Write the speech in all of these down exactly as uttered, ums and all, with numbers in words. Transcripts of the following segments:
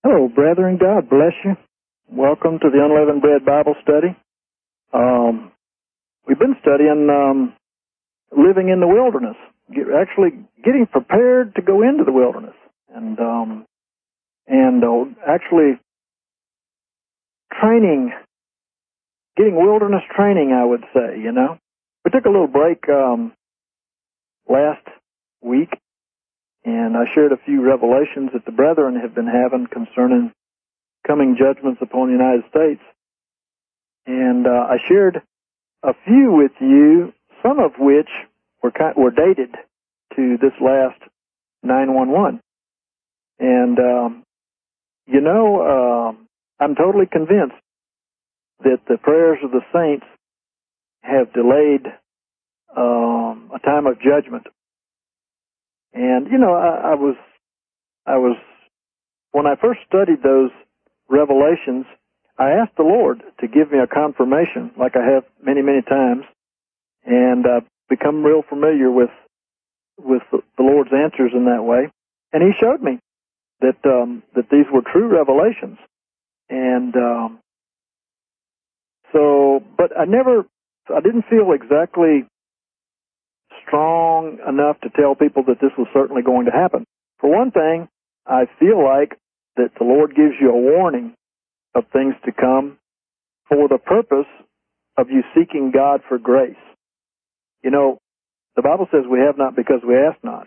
Hello, brethren. God bless you. Welcome to the Unleavened Bread Bible Study. Um, we've been studying um, living in the wilderness, get, actually getting prepared to go into the wilderness, and um, and uh, actually training, getting wilderness training, I would say. You know, we took a little break um, last week, and I shared a few revelations that the brethren have been having concerning coming judgments upon the United States. And uh, I shared a few with you, some of which were kind, were dated to this last nine one one. And, um, you know, uh, I'm totally convinced that the prayers of the saints have delayed um, a time of judgment. And, you know, I, I was, I was, when I first studied those revelations, I asked the Lord to give me a confirmation, like I have many, many times, and I've become real familiar with with the Lord's answers in that way. And He showed me that um, that these were true revelations. And um, so, but I never, I didn't feel exactly strong enough to tell people that this was certainly going to happen. For one thing, I feel like that the Lord gives you a warning of things to come for the purpose of you seeking God for grace. You know, the Bible says we have not because we ask not.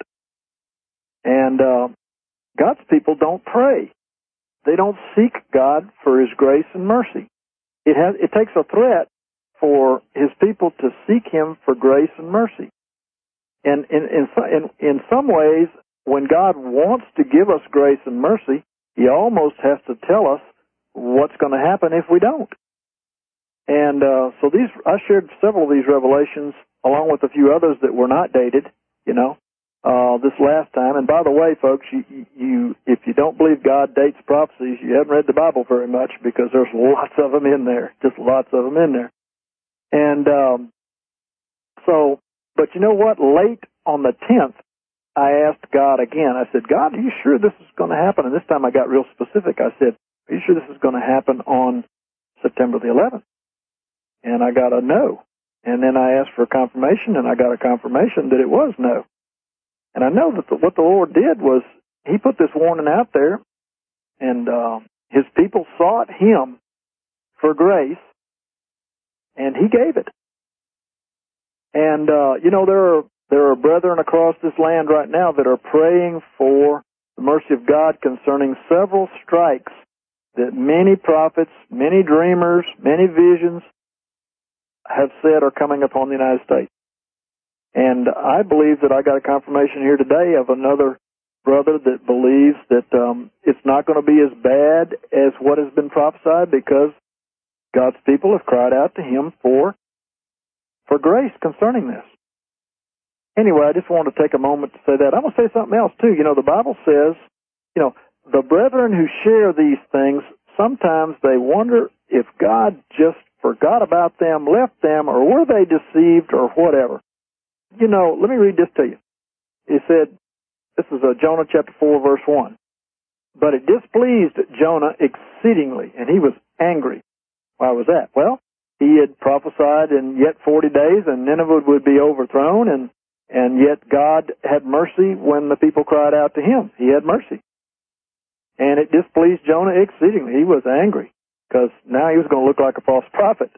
And uh, God's people don't pray. They don't seek God for His grace and mercy. It has, it takes a threat for His people to seek Him for grace and mercy. And in, in, in, in some ways, when God wants to give us grace and mercy, He almost has to tell us what's going to happen if we don't. And uh, so these, I shared several of these revelations along with a few others that were not dated, you know, uh, this last time. And by the way, folks, you, you, if you don't believe God dates prophecies, you haven't read the Bible very much, because there's lots of them in there, just lots of them in there. And um, so, but you know what? Late on the tenth, I asked God again. I said, God, are you sure this is going to happen? And this time I got real specific. I said, are you sure this is going to happen on September the eleventh? And I got a no. And then I asked for confirmation, and I got a confirmation that it was no. And I know that the, what the Lord did was He put this warning out there, and uh, His people sought Him for grace, and He gave it. And, uh, you know, there are, there are brethren across this land right now that are praying for the mercy of God concerning several strikes that many prophets, many dreamers, many visions have said are coming upon the United States. And I believe that I got a confirmation here today of another brother that believes that um, it's not going to be as bad as what has been prophesied, because God's people have cried out to Him for for grace concerning this. Anyway, I just wanted to take a moment to say that. I'm going to say something else, too. You know, the Bible says, you know, the brethren who share these things, sometimes they wonder if God just forgot about them, left them, or were they deceived, or whatever. You know, let me read this to you. He said, this is uh, Jonah chapter four, verse one. But it displeased Jonah exceedingly, and he was angry. Why was that? Well, he had prophesied in yet forty days, and Nineveh would be overthrown, and, and yet God had mercy when the people cried out to Him. He had mercy. And it displeased Jonah exceedingly. He was angry, because now he was going to look like a false prophet.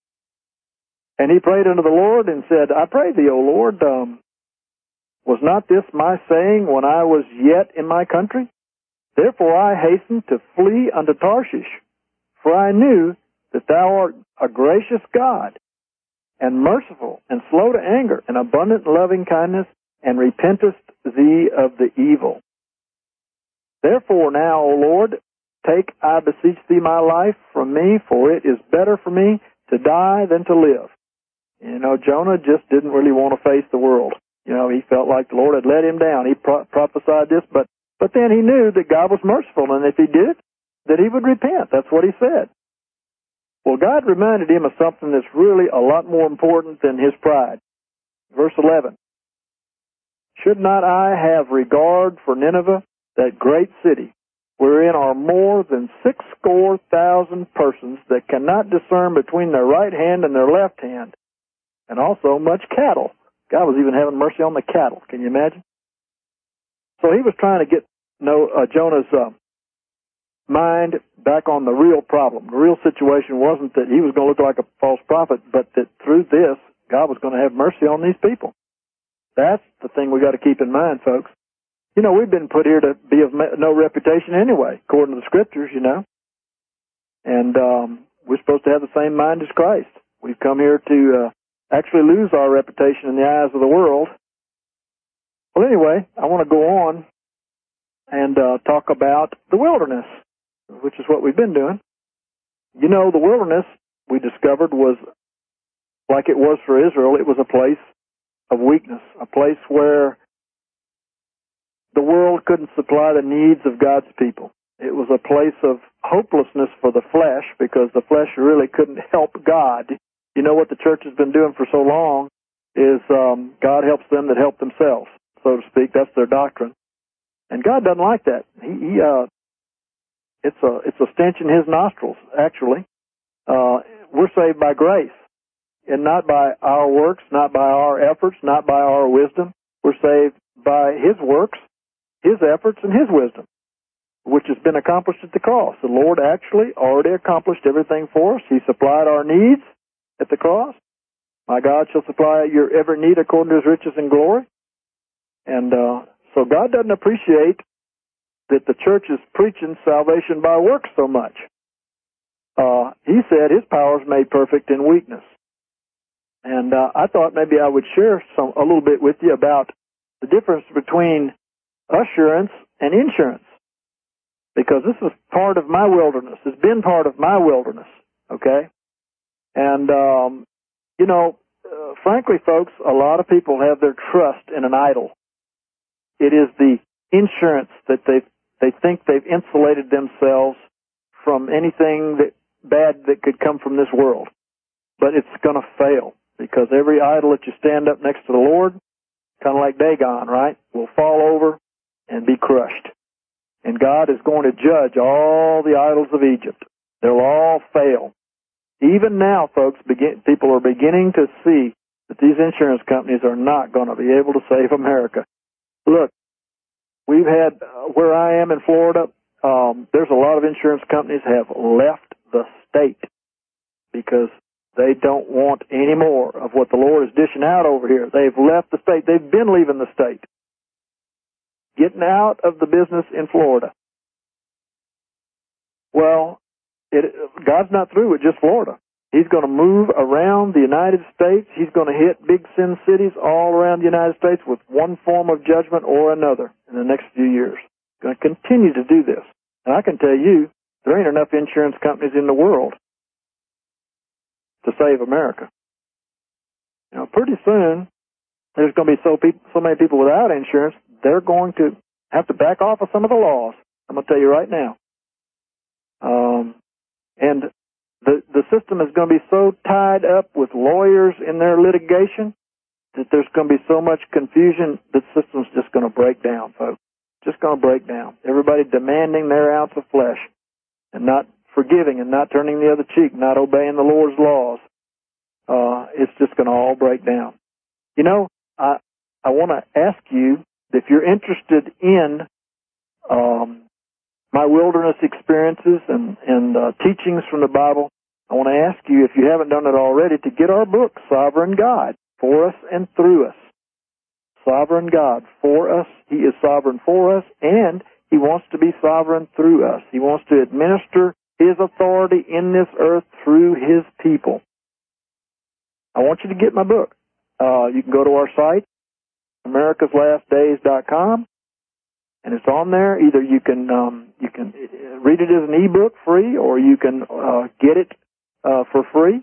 And he prayed unto the Lord and said, I pray thee, O Lord, um, was not this my saying when I was yet in my country? Therefore I hastened to flee unto Tarshish, for I knew that thou art a gracious God, and merciful, and slow to anger, and abundant in loving kindness, and repentest thee of the evil. Therefore now, O Lord, take, I beseech thee, my life from me, for it is better for me to die than to live. You know, Jonah just didn't really want to face the world. You know, he felt like the Lord had let him down. He pro- prophesied this, but, but then he knew that God was merciful, and if he did, that he would repent. That's what he said. Well, God reminded him of something that's really a lot more important than his pride. Verse eleven. Should not I have regard for Nineveh, that great city, wherein are more than six score thousand persons that cannot discern between their right hand and their left hand, and also much cattle. God was even having mercy on the cattle. Can you imagine? So he was trying to get no, uh, Jonah's uh, mind back on the real problem. The real situation wasn't that he was going to look like a false prophet, but that through this, God was going to have mercy on these people. That's the thing we got to keep in mind, folks. You know, we've been put here to be of no reputation anyway, according to the Scriptures, you know. And um, we're supposed to have the same mind as Christ. We've come here to uh, actually lose our reputation in the eyes of the world. Well, anyway, I want to go on and uh, talk about the wilderness, which is what we've been doing. You know, the wilderness, we discovered, was like it was for Israel. It was a place of weakness, a place where the world couldn't supply the needs of God's people. It was a place of hopelessness for the flesh, because the flesh really couldn't help God. You know what the church has been doing for so long is um, God helps them that help themselves, so to speak. That's their doctrine. And God doesn't like that. He, he uh, it's a it's a stench in His nostrils, actually. Uh, we're saved by grace, and not by our works, not by our efforts, not by our wisdom. We're saved by His works, His efforts, and His wisdom, which has been accomplished at the cross. The Lord actually already accomplished everything for us. He supplied our needs at the cross. My God shall supply your every need according to His riches and glory. And uh, so God doesn't appreciate that the church is preaching salvation by works so much. Uh, he said His power is made perfect in weakness. And uh, I thought maybe I would share some a little bit with you about the difference between assurance and insurance, because this is part of my wilderness. It's been part of my wilderness, okay? And, um, you know, uh, frankly, folks, a lot of people have their trust in an idol. It is the insurance that they they think they've insulated themselves from anything that bad that could come from this world. But it's going to fail, because every idol that you stand up next to the Lord, kind of like Dagon, right, will fall over and be crushed. And God is going to judge all the idols of Egypt. They'll all fail. Even now, folks, begin, people are beginning to see that these insurance companies are not going to be able to save America. Look, we've had, uh, where I am in Florida, um, there's a lot of insurance companies have left the state because they don't want any more of what the Lord is dishing out over here. They've left the state. They've been leaving the state, getting out of the business in Florida. Well, it, God's not through with just Florida. He's going to move around the United States. He's going to hit big sin cities all around the United States with one form of judgment or another in the next few years. He's going to continue to do this. And I can tell you, there ain't enough insurance companies in the world to save America. You know, pretty soon, there's going to be so, pe- so many people without insurance, they're going to have to back off of some of the laws. I'm going to tell you right now. Um, and the the system is going to be so tied up with lawyers in their litigation that there's going to be so much confusion that the system's just going to break down, folks. Just going to break down. Everybody demanding their ounce of flesh and not forgiving and not turning the other cheek, not obeying the Lord's laws. Uh, it's just going to all break down. You know, I I want to ask you, if you're interested in um, my wilderness experiences and, and uh, teachings from the Bible, I want to ask you, if you haven't done it already, to get our book, Sovereign God, For Us and Through Us. Sovereign God, for us. He is sovereign for us, and He wants to be sovereign through us. He wants to administer His authority in this earth through His people. I want you to get my book. Uh, you can go to our site, americas last days dot com, and it's on there. Either you can um, you can read it as an ebook free, or you can uh, get it uh, for free.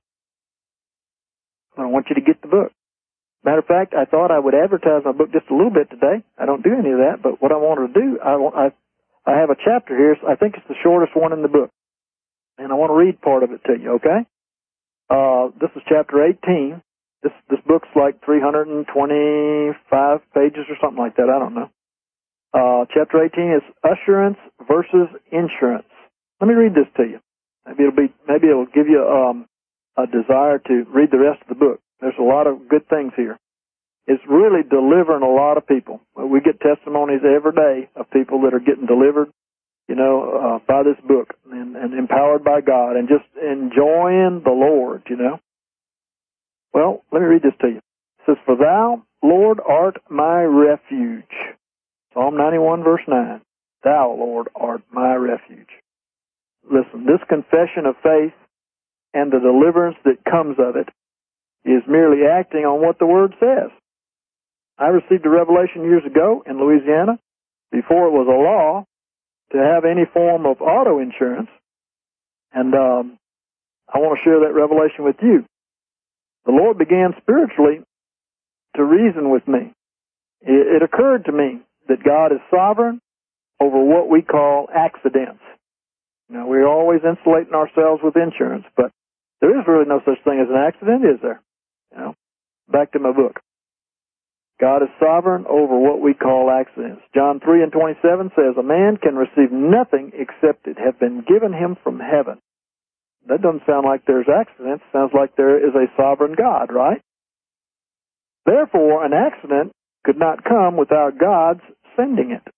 I want you to get the book. Matter of fact, I thought I would advertise my book just a little bit today. I don't do any of that, but what I wanted to do, I I, I have a chapter here. I think it's the shortest one in the book, and I want to read part of it to you. Okay? Uh, this is chapter eighteen. This this book's like three hundred twenty-five pages or something like that. I don't know. Uh, chapter eighteen is assurance versus insurance. Let me read this to you. Maybe it'll be, maybe it'll give you um, a desire to read the rest of the book. There's a lot of good things here. It's really delivering a lot of people. We get testimonies every day of people that are getting delivered, you know, uh, by this book and, and empowered by God and just enjoying the Lord, you know. Well, let me read this to you. It says, "For thou, Lord, art my refuge." Psalm ninety-one, verse nine. "Thou, Lord, art my refuge." Listen, this confession of faith and the deliverance that comes of it is merely acting on what the Word says. I received a revelation years ago in Louisiana, before it was a law, to have any form of auto insurance, and um, I want to share that revelation with you. The Lord began spiritually to reason with me. It, it occurred to me that God is sovereign over what we call accidents. Now, we're always insulating ourselves with insurance, but there is really no such thing as an accident, is there? You know, back to my book. God is sovereign over what we call accidents. John three and twenty-seven says, "A man can receive nothing except it have been given him from heaven." That doesn't sound like there's accidents. It sounds like there is a sovereign God, right? Therefore, an accident could not come without God's sending it.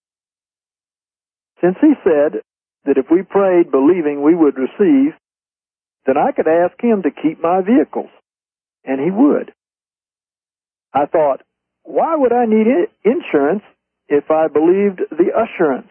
Since he said that if we prayed believing we would receive, then I could ask him to keep my vehicles, and he would. I thought, why would I need insurance if I believed the assurance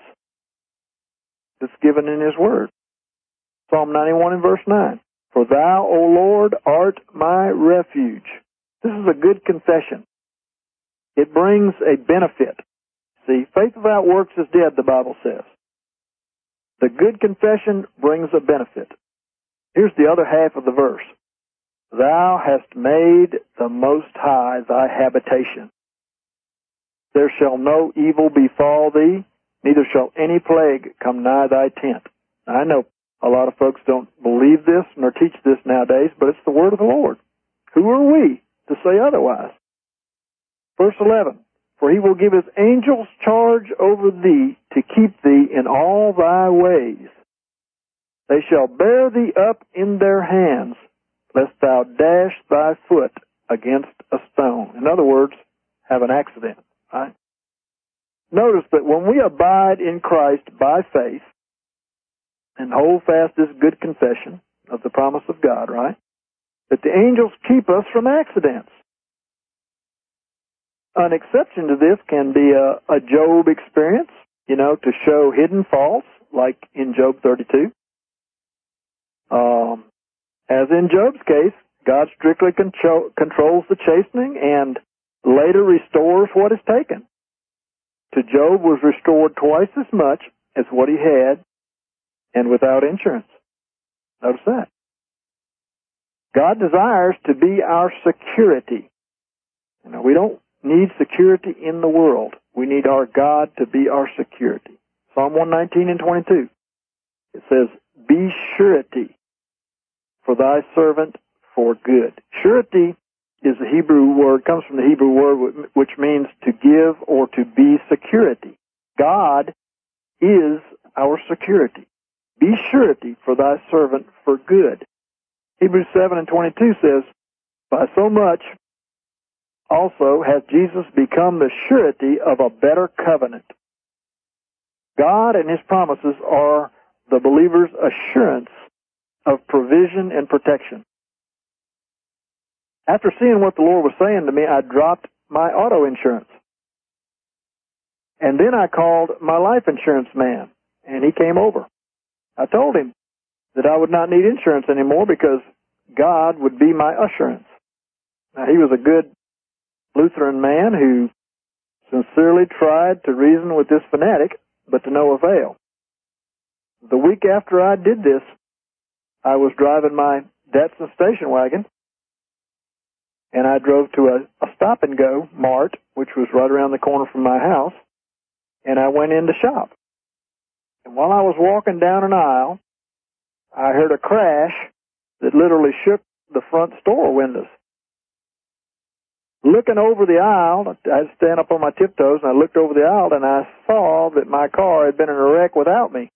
that's given in his word? Psalm ninety-one and verse nine. "For thou, O Lord, art my refuge." This is a good confession. It brings a benefit. See, faith without works is dead, the Bible says. The good confession brings a benefit. Here's the other half of the verse. "Thou hast made the Most High thy habitation. There shall no evil befall thee, neither shall any plague come nigh thy tent." Now, I know a lot of folks don't believe this nor teach this nowadays, but it's the word of the Lord. Who are we to say otherwise? Verse eleven. "For he will give his angels charge over thee to keep thee in all thy ways. They shall bear thee up in their hands, lest thou dash thy foot against a stone." In other words, have an accident, right? Notice that when we abide in Christ by faith and hold fast this good confession of the promise of God, right, that the angels keep us from accidents. An exception to this can be a, a Job experience, you know, to show hidden faults, like in Job thirty-two. Um, as in Job's case, God strictly control, controls the chastening and later restores what is taken. To Job was restored twice as much as what he had, and without insurance. Notice that. God desires to be our security. You know, we don't need security in the world. We need our God to be our security. Psalm one nineteen and twenty-two. It says, "Be surety for thy servant for good." Surety is the Hebrew word, comes from the Hebrew word which means to give or to be security. God is our security. Be surety for thy servant for good. Hebrews seven and twenty-two says, "By so much also hath Jesus become the surety of a better covenant." God and his promises are the believer's assurance of provision and protection. After seeing what the Lord was saying to me, I dropped my auto insurance. And then I called my life insurance man, and he came over. I told him that I would not need insurance anymore because God would be my assurance. Now, he was a good Lutheran man who sincerely tried to reason with this fanatic, but to no avail. The week after I did this, I was driving my Datsun station wagon, and I drove to a, a stop-and-go mart, which was right around the corner from my house, and I went in to shop. And while I was walking down an aisle, I heard a crash that literally shook the front store windows. looking over the aisle, I had to stand up on my tiptoes, and I looked over the aisle, and I saw that my car had been in a wreck without me.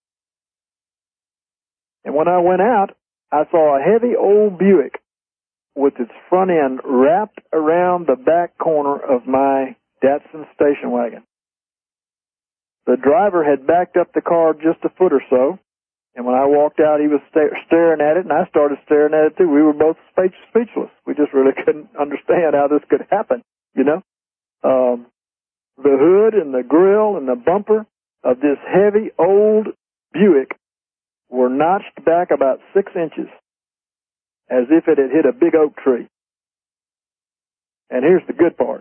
And when I went out, I saw a heavy old Buick with its front end wrapped around the back corner of my Datsun station wagon. The driver had backed up the car just a foot or so, and when I walked out, he was sta- staring at it, and I started staring at it too. We were both speech- speechless. We just really couldn't understand how this could happen, you know. Um, the hood and the grill and the bumper of this heavy old Buick were notched back about six inches, as if it had hit a big oak tree. And here's the good part.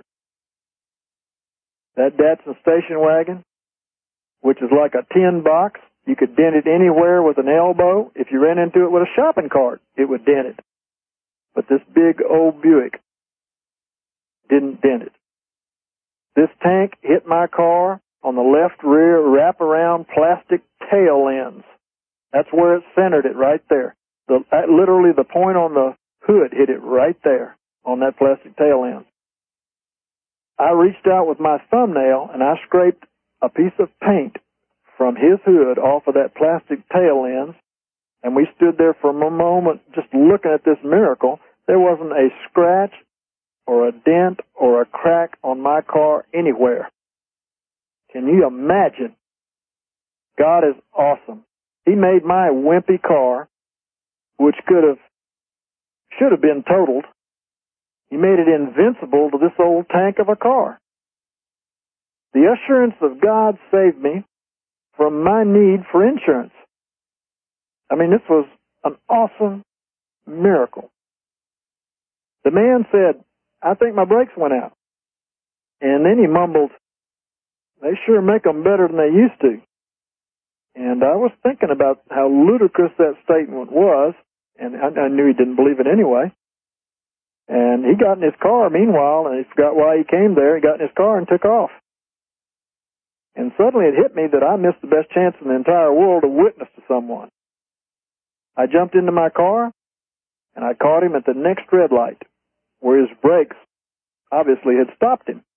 That Datsun station wagon, which is like a tin box, you could dent it anywhere with an elbow. If you ran into it with a shopping cart, it would dent it. But this big old Buick didn't dent it. This tank hit my car on the left rear wraparound plastic tail ends. That's where it centered it, right there. The, literally the point on the hood hit it right there on that plastic tail end. I reached out with my thumbnail and I scraped a piece of paint from his hood off of that plastic tail ends, and we stood there for a moment just looking at this miracle. There wasn't a scratch or a dent or a crack on my car anywhere. Can you imagine? God is awesome. He made my wimpy car, which could have, should have been totaled, he made it invincible to this old tank of a car. The assurance of God saved me from my need for insurance. I mean, this was an awesome miracle. The man said, I think my brakes went out. And then he mumbled, they sure make them better than they used to. And I was thinking about how ludicrous that statement was, and I, I knew he didn't believe it anyway. And he got in his car, meanwhile, and he forgot why he came there. He got in his car and took off. And suddenly it hit me that I missed the best chance in the entire world to witness to someone. I jumped into my car, and I caught him at the next red light, where his brakes obviously had stopped him.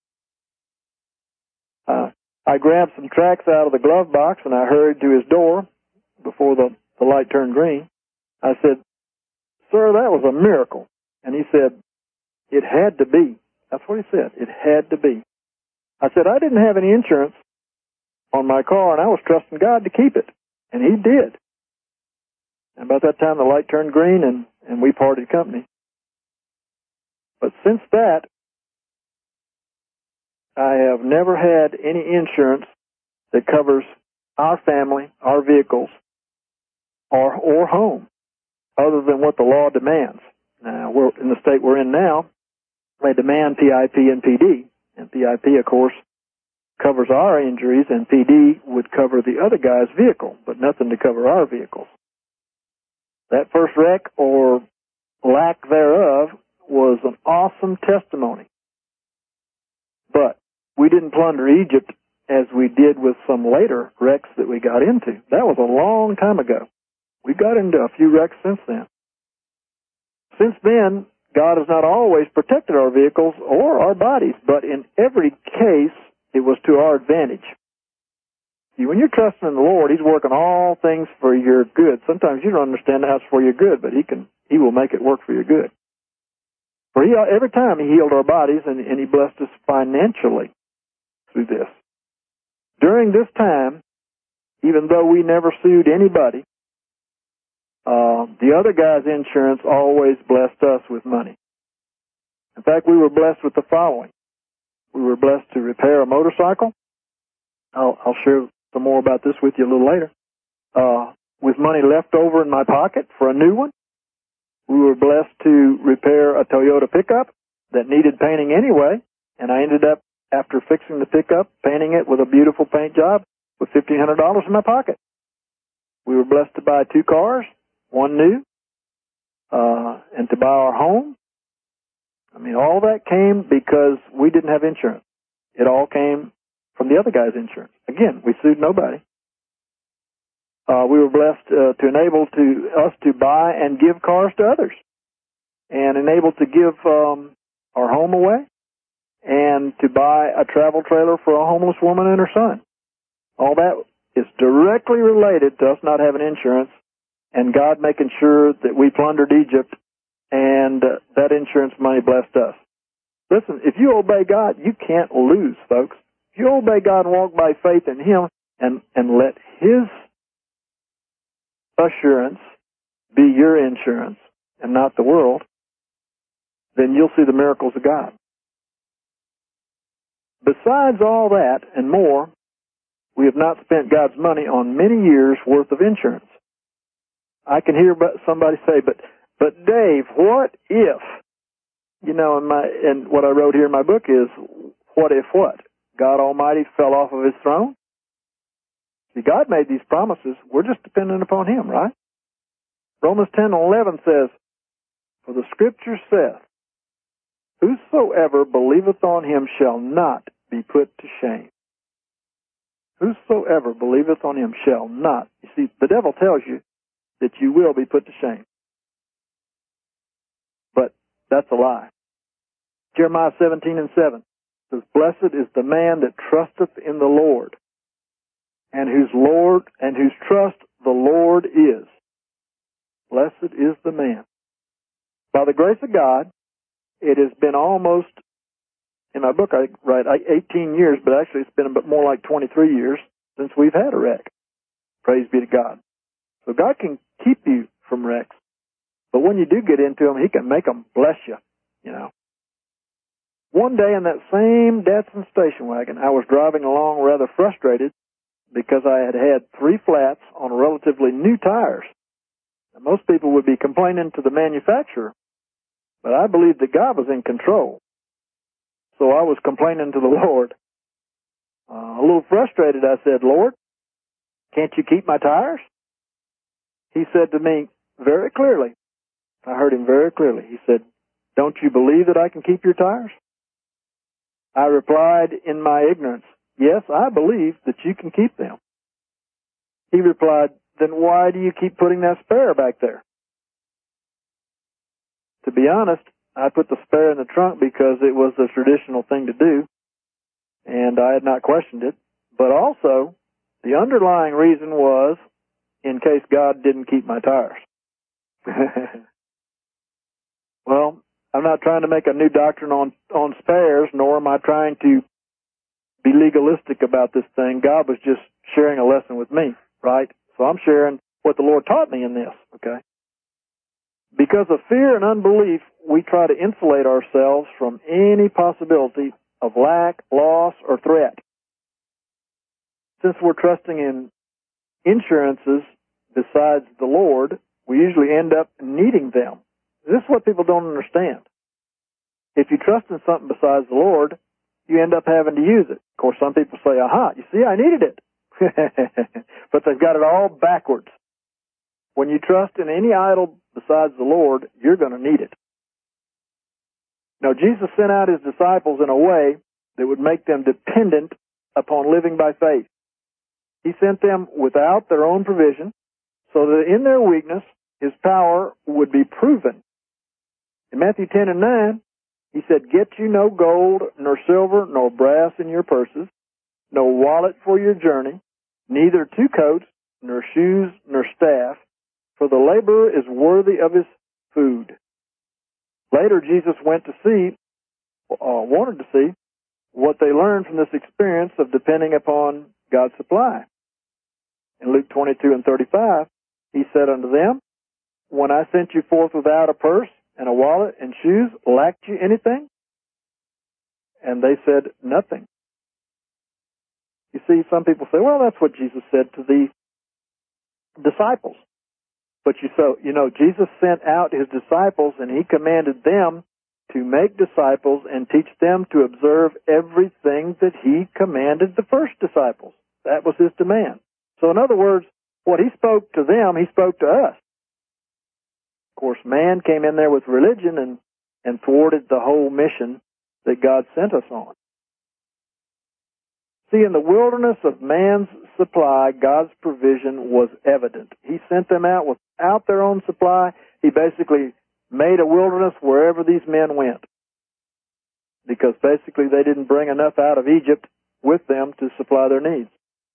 Uh, I grabbed some tracks out of the glove box, and I hurried to his door before the, the light turned green. I said, sir, that was a miracle. And he said, it had to be. That's what he said. It had to be. I said, I didn't have any insurance on my car, and I was trusting God to keep it. And he did. And about that time, the light turned green, and, and we parted company. But since that, I have never had any insurance that covers our family, our vehicles, or, or home, other than what the law demands. Now, we're in the state we're in now, they demand P I P and P D. And P I P, of course, covers our injuries, and P D would cover the other guy's vehicle, but nothing to cover our vehicles. That first wreck, or lack thereof, was an awesome testimony. But we didn't plunder Egypt as we did with some later wrecks that we got into. That was a long time ago. We got into a few wrecks since then. Since then, God has not always protected our vehicles or our bodies, but in every case, it was to our advantage. See, when you're trusting in the Lord, He's working all things for your good. Sometimes you don't understand how it's for your good, but He can, He will make it work for your good. For he, every time He healed our bodies, and, and He blessed us financially through this. During this time, even though we never sued anybody, Uh, the other guy's insurance always blessed us with money. In fact, we were blessed with the following. We were blessed to repair a motorcycle. I'll, I'll share some more about this with you a little later. Uh, with money left over in my pocket for a new one. We were blessed to repair a Toyota pickup that needed painting anyway, and I ended up, after fixing the pickup, painting it with a beautiful paint job with fifteen hundred dollars in my pocket. We were blessed to buy two cars. One new, uh, and to buy our home. I mean, all that came because we didn't have insurance. It all came from the other guy's insurance. Again, we sued nobody. Uh, we were blessed uh, to enable to us to buy and give cars to others, and enabled to give um, our home away, and to buy a travel trailer for a homeless woman and her son. All that is directly related to us not having insurance and God making sure that we plundered Egypt and uh, that insurance money blessed us. Listen, if you obey God, you can't lose, folks. If you obey God and walk by faith in Him and, and let His assurance be your insurance and not the world, then you'll see the miracles of God. Besides all that and more, we have not spent God's money on many years' worth of insurance. I can hear somebody say, but, but Dave, what if, you know, and my, and what I wrote here in my book is, what if what? God Almighty fell off of His throne? See, God made these promises. We're just dependent upon Him, right? Romans ten and eleven says, for the Scripture saith, whosoever believeth on Him shall not be put to shame. Whosoever believeth on Him shall not. You see, the devil tells you that you will be put to shame. But that's a lie. Jeremiah seventeen and seven says, blessed is the man that trusteth in the Lord, and whose Lord, and whose trust the Lord is. Blessed is the man. By the grace of God, it has been almost, in my book I write eighteen years, but actually it's been a bit more like twenty-three years since we've had a wreck. Praise be to God. So God can keep you from wrecks, but when you do get into them, He can make them bless you, you know. One day in that same Datsun station wagon, I was driving along rather frustrated because I had had three flats on relatively new tires. Now, most people would be complaining to the manufacturer, but I believed that God was in control. So I was complaining to the Lord. Uh, a little frustrated, I said, Lord, can't you keep my tires? He said to me very clearly, I heard Him very clearly, He said, don't you believe that I can keep your tires? I replied in my ignorance, yes, I believe that you can keep them. He replied, then why do you keep putting that spare back there? To be honest, I put the spare in the trunk because it was the traditional thing to do, and I had not questioned it. But also, the underlying reason was in case God didn't keep my tires. Well, I'm not trying to make a new doctrine on, on spares, nor am I trying to be legalistic about this thing. God was just sharing a lesson with me, right? So I'm sharing what the Lord taught me in this, okay? Because of fear and unbelief, we try to insulate ourselves from any possibility of lack, loss, or threat. Since we're trusting in insurances besides the Lord, we usually end up needing them. This is what people don't understand. If you trust in something besides the Lord, you end up having to use it. Of course, some people say, aha, you see, I needed it. But they've got it all backwards. When you trust in any idol besides the Lord, you're going to need it. Now, Jesus sent out His disciples in a way that would make them dependent upon living by faith. He sent them without their own provision, so that in their weakness, His power would be proven. In Matthew ten and nine, He said, get you no gold, nor silver, nor brass in your purses, no wallet for your journey, neither two coats, nor shoes, nor staff, for the laborer is worthy of his food. Later, Jesus went to see, uh, wanted to see, what they learned from this experience of depending upon God's supply. In Luke twenty-two and thirty-five, He said unto them, when I sent you forth without a purse and a wallet and shoes, lacked you anything? And they said, nothing. You see, some people say, well, that's what Jesus said to the disciples. But you so you know, Jesus sent out His disciples and He commanded them to make disciples and teach them to observe everything that He commanded the first disciples. That was His demand. So in other words, what He spoke to them, He spoke to us. Of course, man came in there with religion and, and thwarted the whole mission that God sent us on. See, in the wilderness of man's supply, God's provision was evident. He sent them out without their own supply. He basically made a wilderness wherever these men went. because basically they didn't bring enough out of Egypt with them to supply their needs.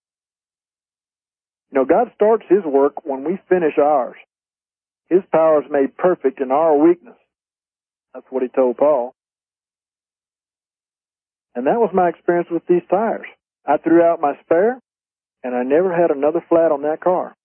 You know, God starts His work when we finish ours. His power is made perfect in our weakness. That's what He told Paul. And that was my experience with these tires. I threw out my spare, and I never had another flat on that car.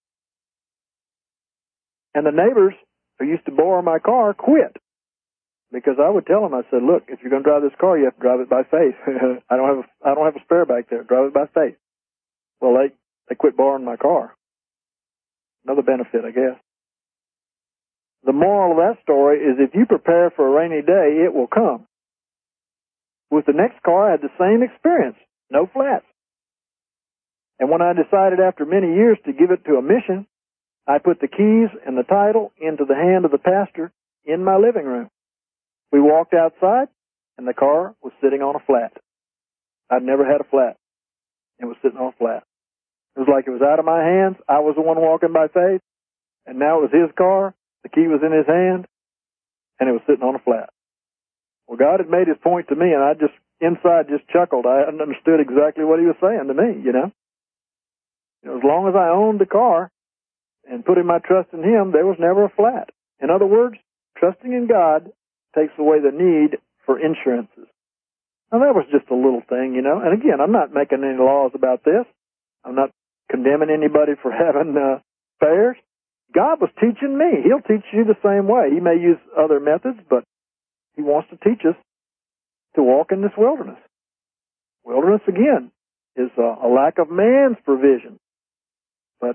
And the neighbors who used to borrow my car quit. Because I would tell them, I said, look, if you're going to drive this car, you have to drive it by faith. I don't have a, I don't have a spare back there. Drive it by faith. Well, they, they quit borrowing my car. Another benefit, I guess. The moral of that story is if you prepare for a rainy day, it will come. With the next car, I had the same experience. No flats. And when I decided after many years to give it to a mission, I put the keys and the title into the hand of the pastor in my living room. We walked outside, and the car was sitting on a flat. I'd never had a flat. It was sitting on a flat. It was like it was out of my hands. I was the one walking by faith, and now it was his car. The key was in his hand, and it was sitting on a flat. Well, God had made His point to me, and I just, inside, just chuckled. I hadn't understood exactly what He was saying to me, you know. You know, as long as I owned the car and putting my trust in Him, there was never a flat. In other words, trusting in God takes away the need for insurances. Now, that was just a little thing, you know. And again, I'm not making any laws about this. I'm not condemning anybody for having uh, fares. God was teaching me. He'll teach you the same way. He may use other methods, but He wants to teach us to walk in this wilderness. Wilderness, again, is a, a lack of man's provision. But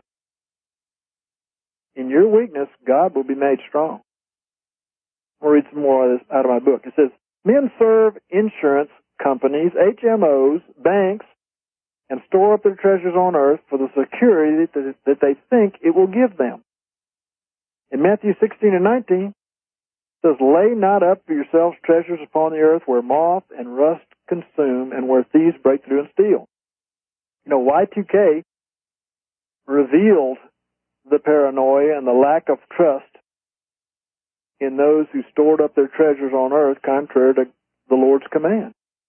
in your weakness, God will be made strong. I'll read some more of this out of my book. It says, men serve insurance companies, H M Os, banks, and store up their treasures on earth for the security that, that they think it will give them. In Matthew sixteen and nineteen, it says, lay not up for yourselves treasures upon the earth where moth and rust consume and where thieves break through and steal. You know, Y two K revealed the paranoia and the lack of trust in those who stored up their treasures on earth contrary to the Lord's command.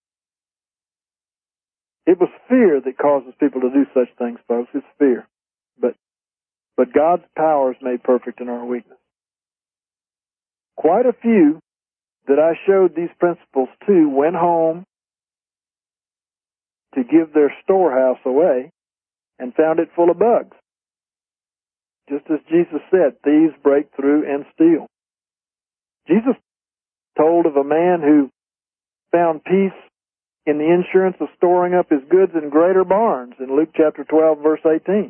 It was fear that causes people to do such things, folks. It's fear. But but God's power is made perfect in our weakness. Quite a few that I showed these principles to went home to give their storehouse away and found it full of bugs. Just as Jesus said, thieves break through and steal. Jesus told of a man who found peace in the insurance of storing up his goods in greater barns in Luke chapter twelve, verse eighteen.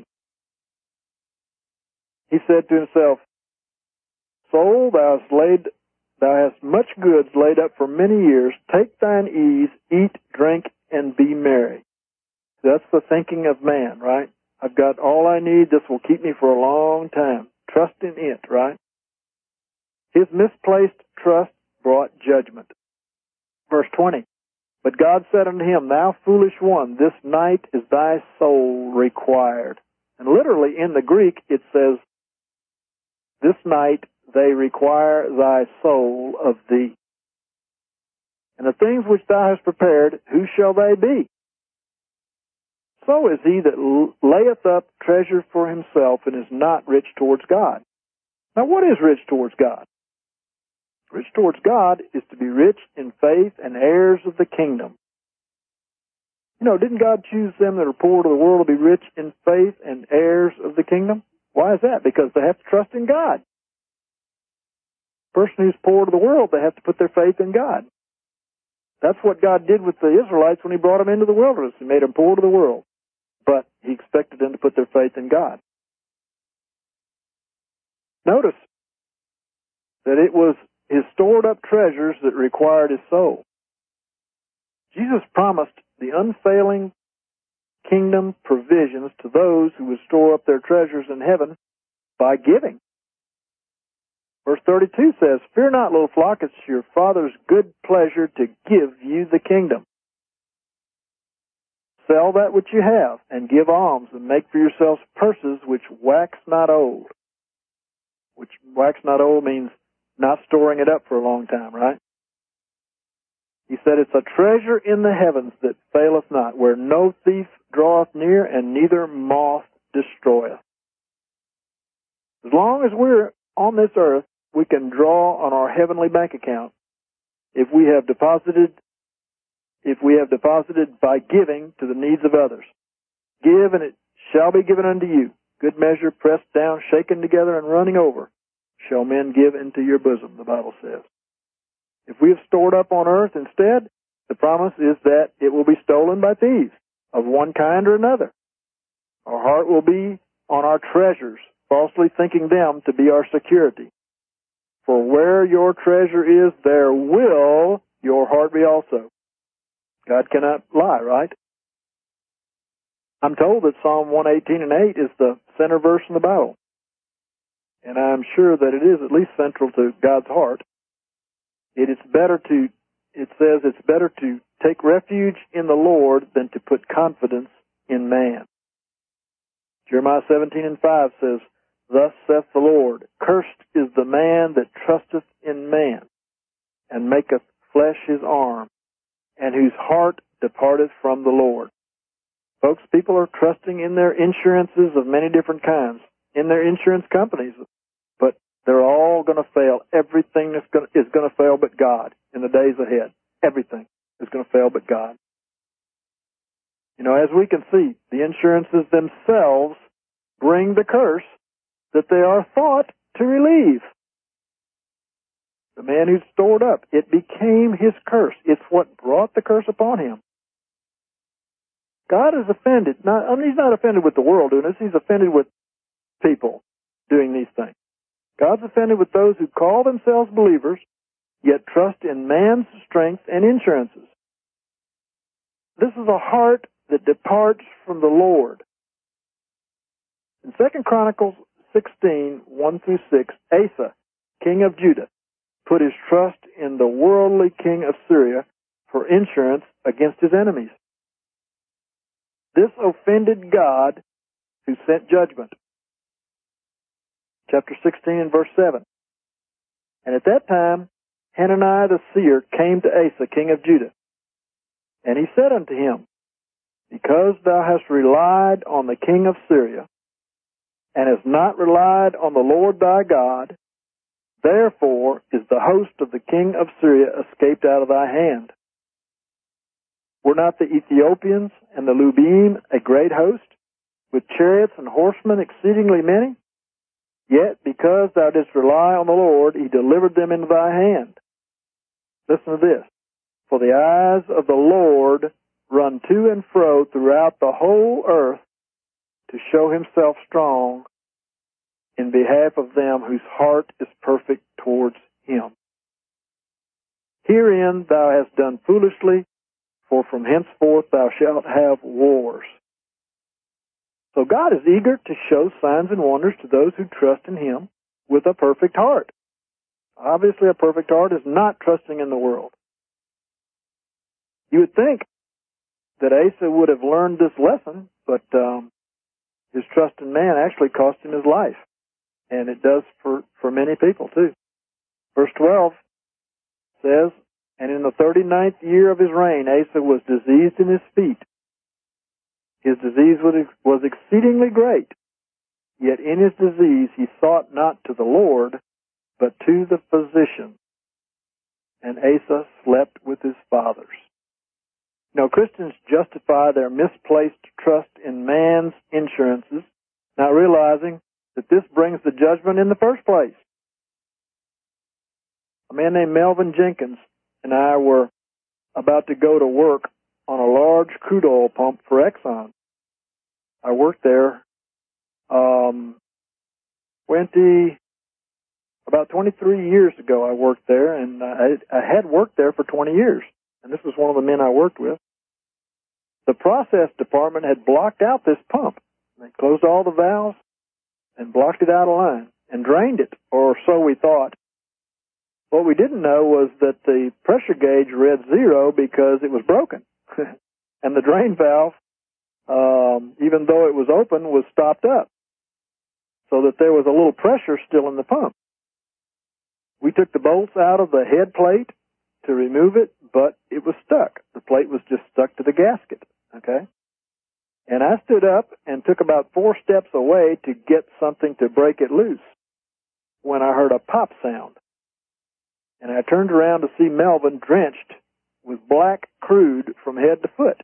He said to himself, soul, thou hast laid, thou hast much goods laid up for many years. Take thine ease, eat, drink, and be merry. That's the thinking of man, right? I've got all I need. This will keep me for a long time. Trust in it, right? His misplaced trust brought judgment. Verse twenty. But God said unto him, thou foolish one, this night is thy soul required. And literally in the Greek it says, this night they require thy soul of thee. And the things which thou hast prepared, whose shall they be? So is he that layeth up treasure for himself and is not rich towards God. Now what is rich towards God? Rich towards God is to be rich in faith and heirs of the kingdom. You know, didn't God choose them that are poor to the world to be rich in faith and heirs of the kingdom? Why is that? Because they have to trust in God. The person who's poor to the world, they have to put their faith in God. That's what God did with the Israelites when He brought them into the wilderness. He made them poor to the world. But He expected them to put their faith in God. Notice that it was His stored up treasures that required His soul. Jesus promised the unfailing kingdom provisions to those who would store up their treasures in heaven by giving. Verse thirty-two says, fear not, little flock, it's your Father's good pleasure to give you the kingdom. Sell that which you have, and give alms, and make for yourselves purses which wax not old. Which wax not old means not storing it up for a long time, right? He said, it's a treasure in the heavens that faileth not, where no thief draweth near, and neither moth destroyeth. As long as we're on this earth, we can draw on our heavenly bank account if we have deposited, if we have deposited by giving to the needs of others. Give, and it shall be given unto you. Good measure, pressed down, shaken together, and running over, shall men give into your bosom, the Bible says. If we have stored up on earth instead, the promise is that it will be stolen by thieves of one kind or another. Our heart will be on our treasures, falsely thinking them to be our security. For where your treasure is, there will your heart be also. God cannot lie, right? I'm told that Psalm one eighteen and eight is the center verse in the Bible. And I'm sure that it is at least central to God's heart. It is better to, it says it's better to take refuge in the Lord than to put confidence in man. Jeremiah seventeen and five says, Thus saith the Lord, Cursed is the man that trusteth in man, and maketh flesh his arm, and whose heart departeth from the Lord. Folks, people are trusting in their insurances of many different kinds, in their insurance companies, but they're all going to fail. Everything that's going to, is going to fail but God in the days ahead. Everything is going to fail but God. You know, as we can see, the insurances themselves bring the curse that they are thought to relieve. The man who stored up, it became his curse. It's what brought the curse upon him. God is offended. Not, I mean, he's not offended with the world doing this. He's offended with people doing these things. God's offended with those who call themselves believers, yet trust in man's strength and insurances. This is a heart that departs from the Lord. In Second Chronicles sixteen, one through six, Asa, king of Judah, put his trust in the worldly king of Syria for insurance against his enemies. This offended God, who sent judgment. Chapter sixteen and verse seven. And at that time, Hananiah the seer came to Asa, king of Judah. And he said unto him, Because thou hast relied on the king of Syria, and hast not relied on the Lord thy God, therefore is the host of the king of Syria escaped out of thy hand. Were not the Ethiopians and the Lubim a great host, with chariots and horsemen exceedingly many? Yet because thou didst rely on the Lord, he delivered them into thy hand. Listen to this. For the eyes of the Lord run to and fro throughout the whole earth to show himself strong in behalf of them whose heart is perfect towards him. Herein thou hast done foolishly, for from henceforth thou shalt have wars. So God is eager to show signs and wonders to those who trust in him with a perfect heart. Obviously, a perfect heart is not trusting in the world. You would think that Asa would have learned this lesson, but um, his trust in man actually cost him his life. And it does for, for many people, too. Verse twelve says, And in the thirty-ninth year of his reign, Asa was diseased in his feet. His disease was exceedingly great, yet in his disease he sought not to the Lord, but to the physician. And Asa slept with his fathers. Now, Christians justify their misplaced trust in man's insurances, not realizing that this brings the judgment in the first place. A man named Melvin Jenkins and I were about to go to work on a large crude oil pump for Exxon. I worked there um, twenty, about twenty-three years ago. I worked there, and I, I had worked there for twenty years, and this was one of the men I worked with. The process department had blocked out this pump. They closed all the valves and blocked it out of line and drained it, or so we thought. What we didn't know was that the pressure gauge read zero because it was broken. And the drain valve, um, even though it was open, was stopped up, so that there was a little pressure still in the pump. We took the bolts out of the head plate, to remove it, but it was stuck. The plate was just stuck to the gasket, okay? And I stood up and took about four steps away to get something to break it loose when I heard a pop sound. And I turned around to see Melvin drenched with black crude from head to foot.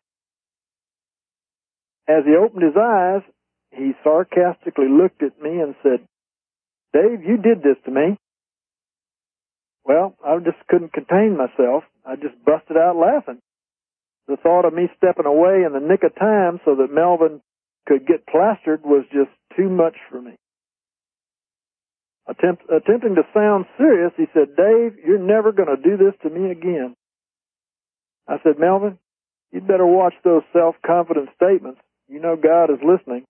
As he opened his eyes, he sarcastically looked at me and said, "Dave, you did this to me." Well, I just couldn't contain myself. I just busted out laughing. The thought of me stepping away in the nick of time so that Melvin could get plastered was just too much for me. Attempt, attempting to sound serious, he said, "Dave, you're never going to do this to me again." I said, "Melvin, you'd better watch those self-confident statements. You know God is listening."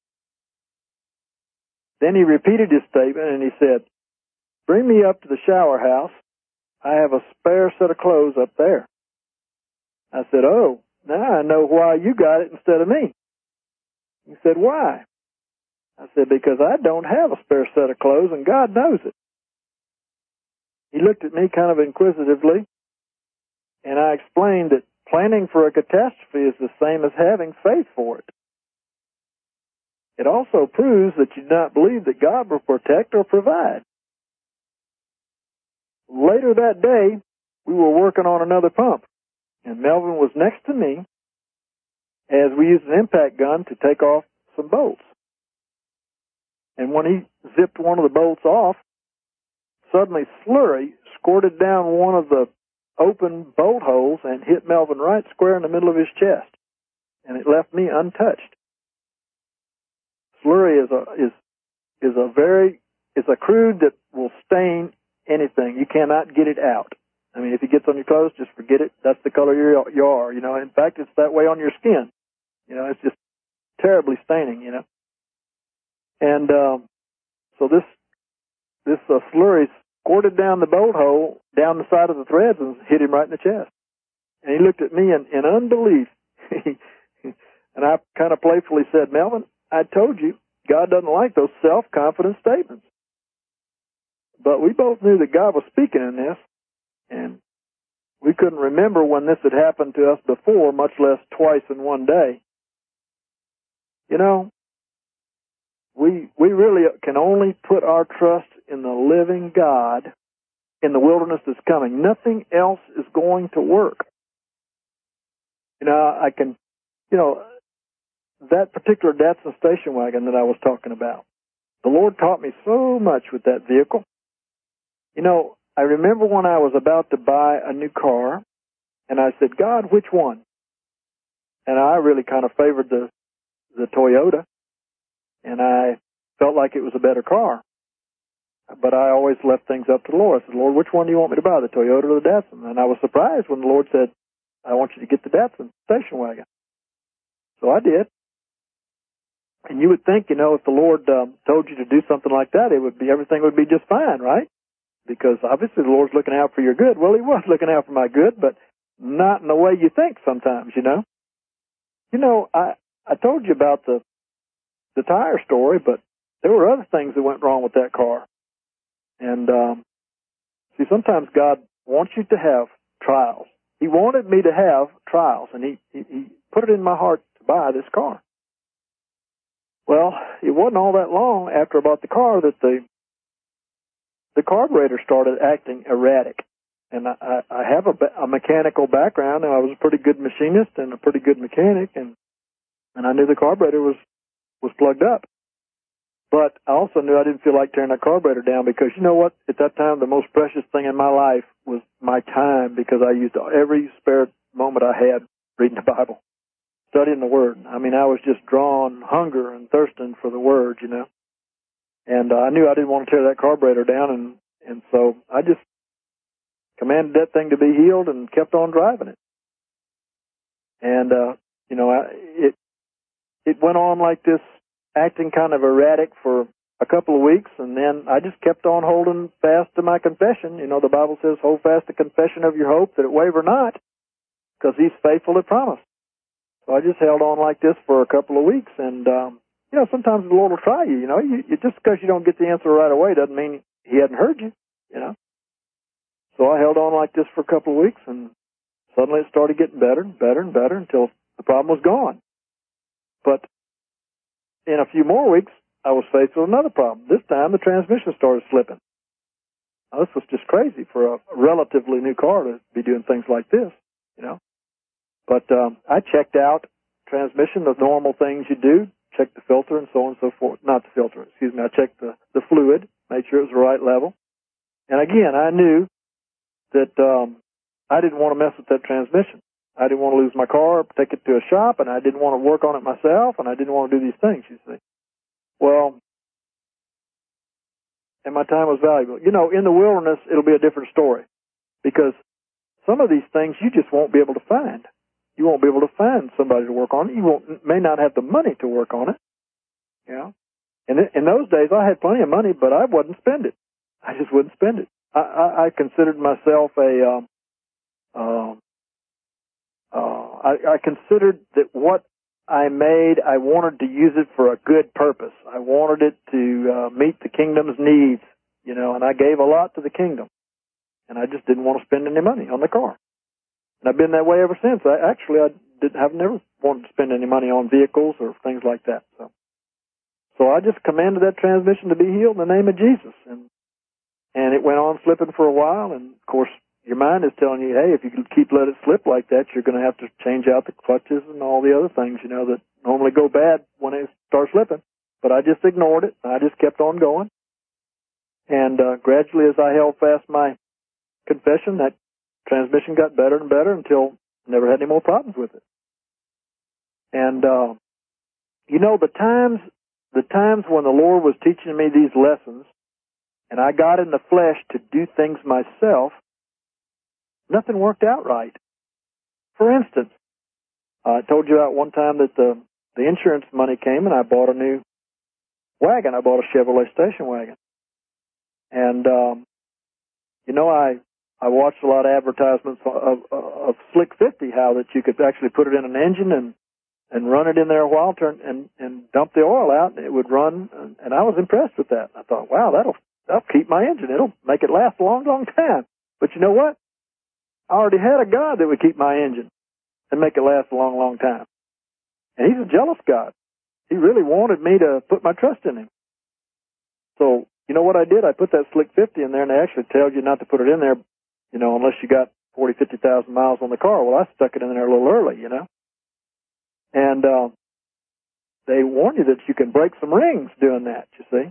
Then he repeated his statement and he said, "Bring me up to the shower house. I have a spare set of clothes up there." I said, "Oh, now I know why you got it instead of me." He said, "Why?" I said, "Because I don't have a spare set of clothes, and God knows it." He looked at me kind of inquisitively, and I explained that planning for a catastrophe is the same as having faith for it. It also proves that you do not believe that God will protect or provide. Later that day, we were working on another pump, and Melvin was next to me as we used an impact gun to take off some bolts. And when he zipped one of the bolts off, suddenly slurry squirted down one of the open bolt holes and hit Melvin right square in the middle of his chest, and it left me untouched. Slurry is a is is a very is a crude that will stain anything. You cannot get it out. I mean, if it gets on your clothes, just forget it. That's the color you you are. You know, in fact, it's that way on your skin. You know, it's just terribly staining. You know, and um, so this this uh, slurry squirted down the bolt hole, down the side of the threads, and hit him right in the chest. And he looked at me in, in unbelief, and I kind of playfully said, "Melvin, I told you, God doesn't like those self-confident statements." But we both knew that God was speaking in this, and we couldn't remember when this had happened to us before, much less twice in one day. You know, we we really can only put our trust in the living God in the wilderness that's coming. Nothing else is going to work. You know, I can, you know, that particular Datsun station wagon that I was talking about, the Lord taught me so much with that vehicle. You know, I remember when I was about to buy a new car, and I said, "God, which one?" And I really kind of favored the the Toyota, and I felt like it was a better car. But I always left things up to the Lord. I said, "Lord, which one do you want me to buy, the Toyota or the Datsun?" And I was surprised when the Lord said, "I want you to get the Datsun station wagon." So I did. And you would think, you know, if the Lord um, told you to do something like that, it would be everything would be just fine, right? Because obviously the Lord's looking out for your good. Well, He was looking out for my good, but not in the way you think sometimes, you know. You know, I I told you about the the tire story, but there were other things that went wrong with that car. And um, see, sometimes God wants you to have trials. He wanted me to have trials, and he, he, he put it in my heart to buy this car. Well, it wasn't all that long after I bought the car that the the carburetor started acting erratic. And I, I have a, a mechanical background, and I was a pretty good machinist and a pretty good mechanic, and and I knew the carburetor was, was plugged up. But I also knew I didn't feel like tearing that carburetor down because, you know what, at that time the most precious thing in my life was my time, because I used every spare moment I had reading the Bible, studying the Word. I mean, I was just drawn, hunger and thirsting for the Word, you know. And uh, I knew I didn't want to tear that carburetor down, and, and so I just commanded that thing to be healed and kept on driving it. And, uh, you know, I, it it went on like this, acting kind of erratic for a couple of weeks, and then I just kept on holding fast to my confession. You know, the Bible says, "Hold fast the confession of your hope, that it waver not, because He's faithful that promised." So I just held on like this for a couple of weeks, and, um, you know, sometimes the Lord will try you, you know. You, you, just because you don't get the answer right away doesn't mean He hadn't heard you, you know. So I held on like this for a couple of weeks, and suddenly it started getting better and better and better until the problem was gone. But in a few more weeks, I was faced with another problem. This time, the transmission started slipping. Now, this was just crazy for a relatively new car to be doing things like this, you know. But um, I checked out transmission, the normal things you do, checked the filter and so on and so forth. Not the filter, excuse me. I checked the, the fluid, made sure it was the right level. And again, I knew that um, I didn't want to mess with that transmission. I didn't want to lose my car, take it to a shop, and I didn't want to work on it myself, and I didn't want to do these things, you see. Well, and my time was valuable. You know, in the wilderness, it'll be a different story, because some of these things you just won't be able to find. You won't be able to find somebody to work on it. You won't, may not have the money to work on it. You know? And in those days, I had plenty of money, but I wouldn't spend it. I just wouldn't spend it. I, I, I considered myself a, um, um, uh, I, I considered that what I made, I wanted to use it for a good purpose. I wanted it to uh, meet the kingdom's needs, you know, and I gave a lot to the kingdom. And I just didn't want to spend any money on the car. And I've been that way ever since. I actually, I did, have never wanted to spend any money on vehicles or things like that. So, so I just commanded that transmission to be healed in the name of Jesus. And, and it went on slipping for a while. And of course, your mind is telling you, hey, if you can keep let it slip like that, you're going to have to change out the clutches and all the other things, you know, that normally go bad when it starts slipping. But I just ignored it. I just kept on going. And uh, gradually, as I held fast my confession, that transmission got better and better until I never had any more problems with it. And, uh, you know, the times, the times when the Lord was teaching me these lessons and I got in the flesh to do things myself, nothing worked out right. For instance, I told you about one time that the, the insurance money came and I bought a new wagon. I bought a Chevrolet station wagon. And, um, you know, I, I watched a lot of advertisements of, of, of Slick fifty, how that you could actually put it in an engine and, and run it in there a while, turn and, and dump the oil out, and it would run. And, and I was impressed with that. I thought, wow, that'll, that'll keep my engine. It'll make it last a long, long time. But you know what? I already had a God that would keep my engine and make it last a long, long time. And he's a jealous God. He really wanted me to put my trust in him. So, you know what I did? I put that Slick fifty in there, and they actually tell you not to put it in there, you know, unless you got forty, fifty thousand miles on the car. Well, I stuck it in there a little early, you know. And uh, they warn you that you can break some rings doing that, you see.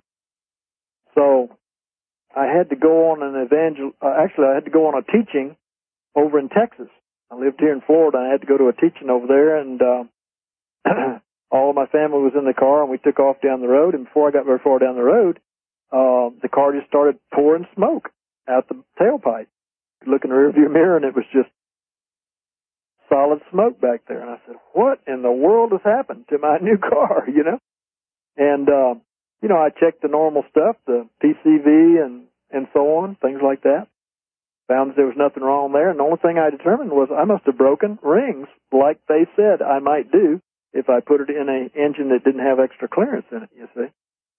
So I had to go on an evangel. Uh, actually, I had to go on a teaching over in Texas. I lived here in Florida. I had to go to a teaching over there, and uh, all of my family was in the car, and we took off down the road. And before I got very far down the road, uh, the car just started pouring smoke out the tailpipe. You look in the rearview mirror, and it was just solid smoke back there. And I said, what in the world has happened to my new car, you know? And, uh, you know, I checked the normal stuff, the P C V and, and so on, things like that. Found that there was nothing wrong there. And the only thing I determined was I must have broken rings like they said I might do if I put it in an engine that didn't have extra clearance in it, you see.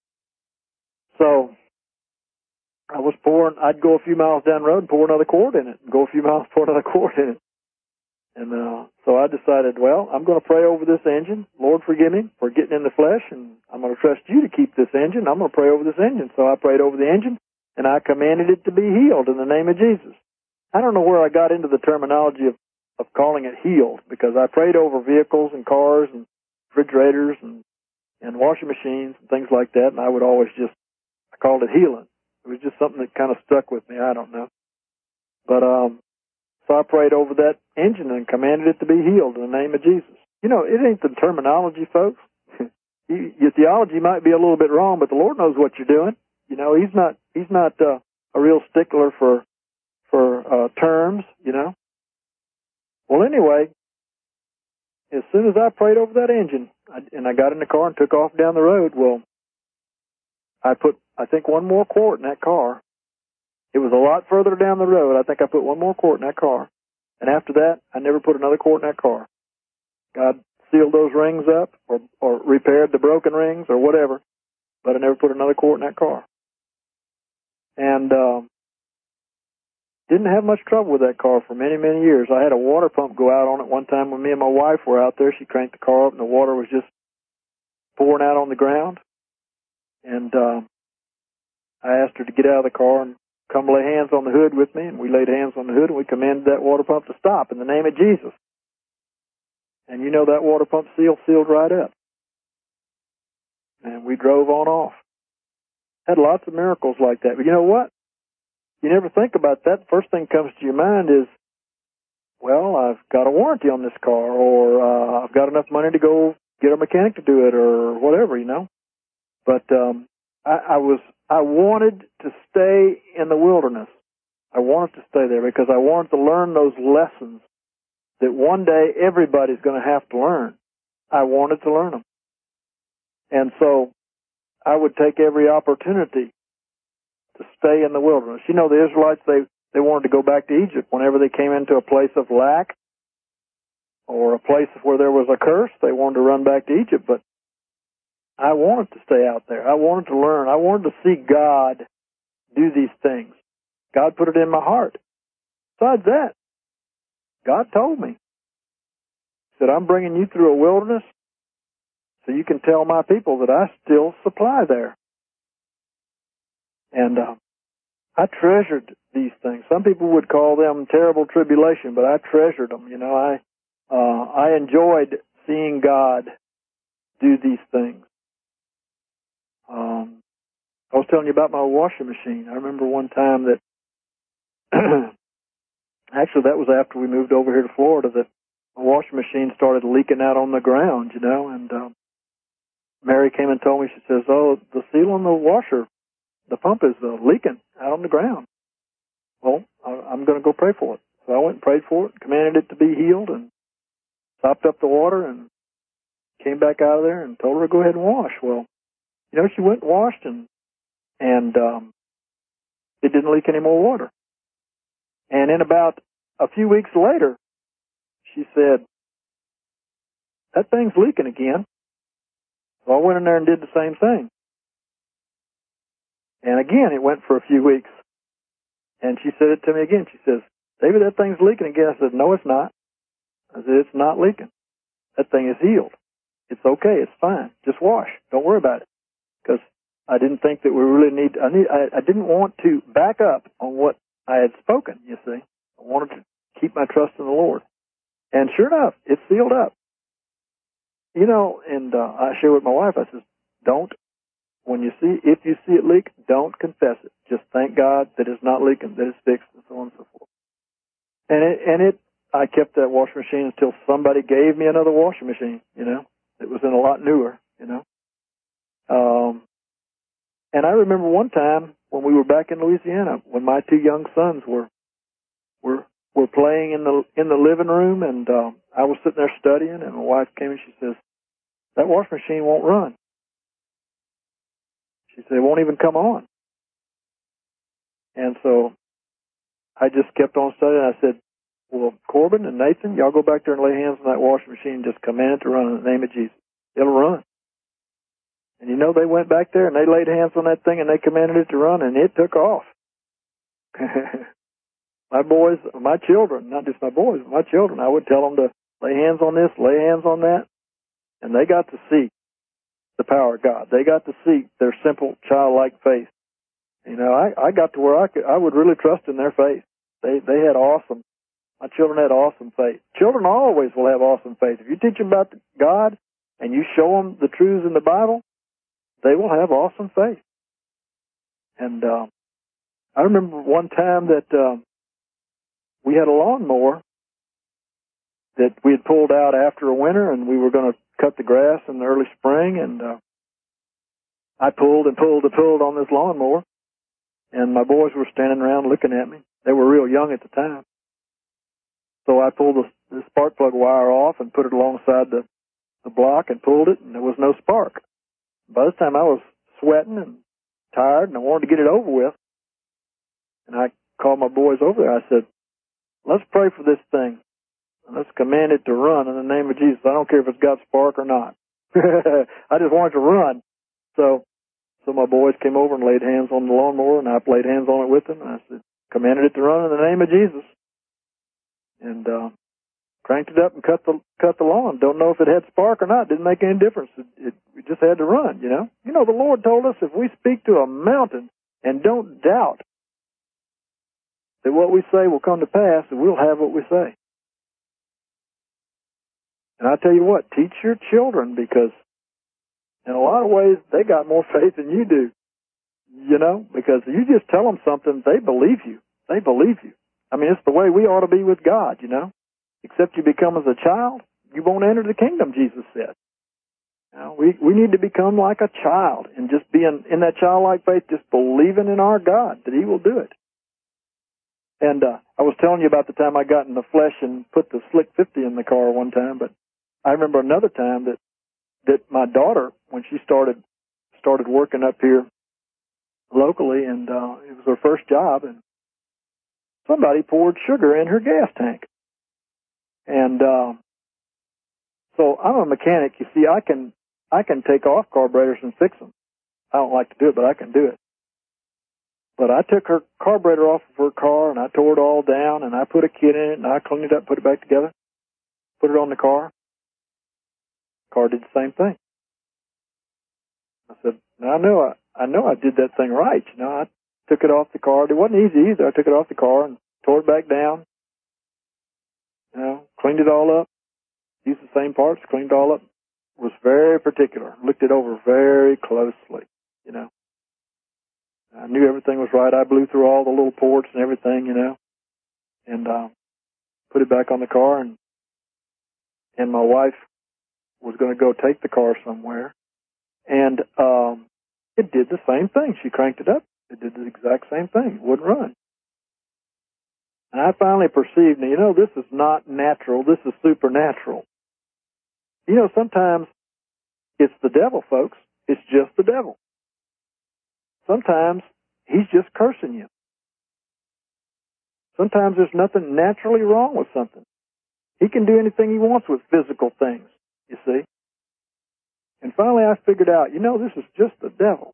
So I was pouring, I'd go a few miles down the road and pour another quart in it, and go a few miles, pour another quart in it. And uh, so I decided, well, I'm going to pray over this engine. Lord, forgive me for getting in the flesh, and I'm going to trust you to keep this engine. I'm going to pray over this engine. So I prayed over the engine, and I commanded it to be healed in the name of Jesus. I don't know where I got into the terminology of, of calling it healed, because I prayed over vehicles and cars and refrigerators and, and washing machines and things like that, and I would always just, I called it healing. It was just something that kind of stuck with me. I don't know. But, um, so I prayed over that engine and commanded it to be healed in the name of Jesus. You know, it ain't the terminology, folks. Your theology might be a little bit wrong, but the Lord knows what you're doing. You know, He's not, He's not, uh, a real stickler for, for, uh, terms, you know. Well, anyway, as soon as I prayed over that engine, I, and I got in the car and took off down the road, well, I put, I think, one more quart in that car. It was a lot further down the road. I think I put one more quart in that car. And after that, I never put another quart in that car. God sealed those rings up or, or repaired the broken rings or whatever, but I never put another quart in that car. And, um, didn't have much trouble with that car for many, many years. I had a water pump go out on it one time when me and my wife were out there. She cranked the car up, and the water was just pouring out on the ground. And uh, I asked her to get out of the car and come lay hands on the hood with me, and we laid hands on the hood, and we commanded that water pump to stop in the name of Jesus. And you know that water pump seal sealed right up. And we drove on off. Had lots of miracles like that. But you know what? You never think about that. First thing comes to your mind is, well, I've got a warranty on this car, or uh, I've got enough money to go get a mechanic to do it, or whatever, you know. But um, I, I was, I wanted to stay in the wilderness. I wanted to stay there because I wanted to learn those lessons that one day everybody's going to have to learn. I wanted to learn them. And so I would take every opportunity to stay in the wilderness. You know, the Israelites, they, they wanted to go back to Egypt whenever they came into a place of lack or a place where there was a curse. They wanted to run back to Egypt, but I wanted to stay out there. I wanted to learn. I wanted to see God do these things. God put it in my heart. Besides that, God told me. He said, I'm bringing you through a wilderness so you can tell my people that I still supply there. And uh, I treasured these things. Some people would call them terrible tribulation, but I treasured them. You know, I uh, I enjoyed seeing God do these things. Um, I was telling you about my washing machine. I remember one time that, actually that was after we moved over here to Florida, that my washing machine started leaking out on the ground, you know, and um, Mary came and told me, she says, oh, the seal on the washer, the pump is uh, leaking out on the ground. Well, I, I'm going to go pray for it. So I went and prayed for it, commanded it to be healed, and topped up the water and came back out of there and told her to go ahead and wash. Well, you know, she went and washed, and, and um, it didn't leak any more water. And in about a few weeks later, she said, that thing's leaking again. So I went in there and did the same thing. And again, it went for a few weeks. And she said it to me again. She says, David, that thing's leaking again. I said, no, it's not. I said, it's not leaking. That thing is healed. It's okay. It's fine. Just wash. Don't worry about it. Because I didn't think that we really need, I, need I, I didn't want to back up on what I had spoken, you see. I wanted to keep my trust in the Lord. And sure enough, it's sealed up. You know, and uh, I share with my wife, I says, don't, when you see, if you see it leak, don't confess it. Just thank God that it's not leaking, that it's fixed, and so on and so forth. And it, and it, I kept that washing machine until somebody gave me another washing machine, you know. It was in a lot newer, you know. Um, and I remember one time when we were back in Louisiana, when my two young sons were, were, were playing in the, in the living room, and, um, I was sitting there studying, and my wife came and she says, that washing machine won't run. She said, it won't even come on. And so I just kept on studying. I said, well, Corbin and Nathan, y'all go back there and lay hands on that washing machine and just command it to run in the name of Jesus. It'll run. And you know, they went back there and they laid hands on that thing and they commanded it to run, and it took off. My boys, my children, not just my boys, but my children, I would tell them to lay hands on this, lay hands on that, and they got to see the power of God. They got to see their simple childlike faith. You know, I, I got to where I could, I would really trust in their faith. They, they had awesome, my children had awesome faith. Children always will have awesome faith. If you teach them about God and you show them the truths in the Bible, they will have awesome faith. And, um, I remember one time that, um, we had a lawnmower that we had pulled out after a winter, and we were going to cut the grass in the early spring, and uh, I pulled and pulled and pulled on this lawnmower, and my boys were standing around looking at me. They were real young at the time. So I pulled the, the spark plug wire off and put it alongside the, the block and pulled it, and there was no spark. By this time I was sweating and tired, and I wanted to get it over with. And I called my boys over there. I said, let's pray for this thing. Let's command it to run in the name of Jesus. I don't care if it's got spark or not. I just want it to run. So, so my boys came over and laid hands on the lawnmower, and I laid hands on it with them. And I said, commanded it to run in the name of Jesus, and uh, cranked it up and cut the cut the lawn. Don't know if it had spark or not. Didn't make any difference. It, it, it just had to run, you know. You know, the Lord told us if we speak to a mountain and don't doubt that what we say will come to pass, that we'll have what we say. And I tell you what, teach your children, because in a lot of ways they got more faith than you do, you know, because you just tell them something, they believe you. They believe you. I mean, it's the way we ought to be with God, you know. Except you become as a child, you won't enter the kingdom, Jesus said. You know, we, we need to become like a child and just be in, in that childlike faith, just believing in our God that He will do it. And uh, I was telling you about the time I got in the flesh and put the Slick fifty in the car one time, but I remember another time that, that my daughter, when she started started working up here locally, and uh, it was her first job, and somebody poured sugar in her gas tank. And uh, so I'm a mechanic. You see, I can I can take off carburetors and fix them. I don't like to do it, but I can do it. But I took her carburetor off of her car, and I tore it all down, and I put a kit in it, and I cleaned it up, put it back together, put it on the car. Car did the same thing. I said, now I know I, I know I did that thing right. You know, I took it off the car. It wasn't easy either. I took it off the car and tore it back down. You know, cleaned it all up. Used the same parts, cleaned it all up. Was very particular. Looked it over very closely. You know, I knew everything was right. I blew through all the little ports and everything. You know, and uh, put it back on the car. And and my wife was going to go take the car somewhere, and um, it did the same thing. She cranked it up. It did the exact same thing. It wouldn't run. And I finally perceived, you know, this is not natural. This is supernatural. You know, sometimes it's the devil, folks. It's just the devil. Sometimes he's just cursing you. Sometimes there's nothing naturally wrong with something. He can do anything he wants with physical things, you see. And finally I figured out, you know, this is just the devil.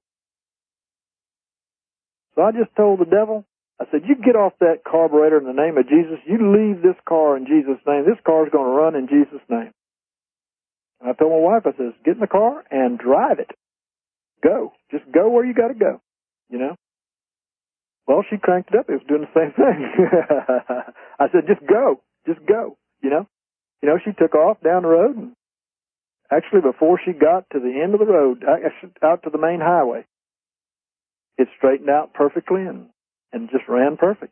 So I just told the devil, I said, you get off that carburetor in the name of Jesus. You leave this car in Jesus' name. This car's going to run in Jesus' name. And I told my wife, I said, get in the car and drive it. Go. Just go where you got to go, you know. Well, she cranked it up. It was doing the same thing. I said, just go. Just go, you know. You know, she took off down the road, and actually before she got to the end of the road, out to the main highway, it straightened out perfectly and, and just ran perfect.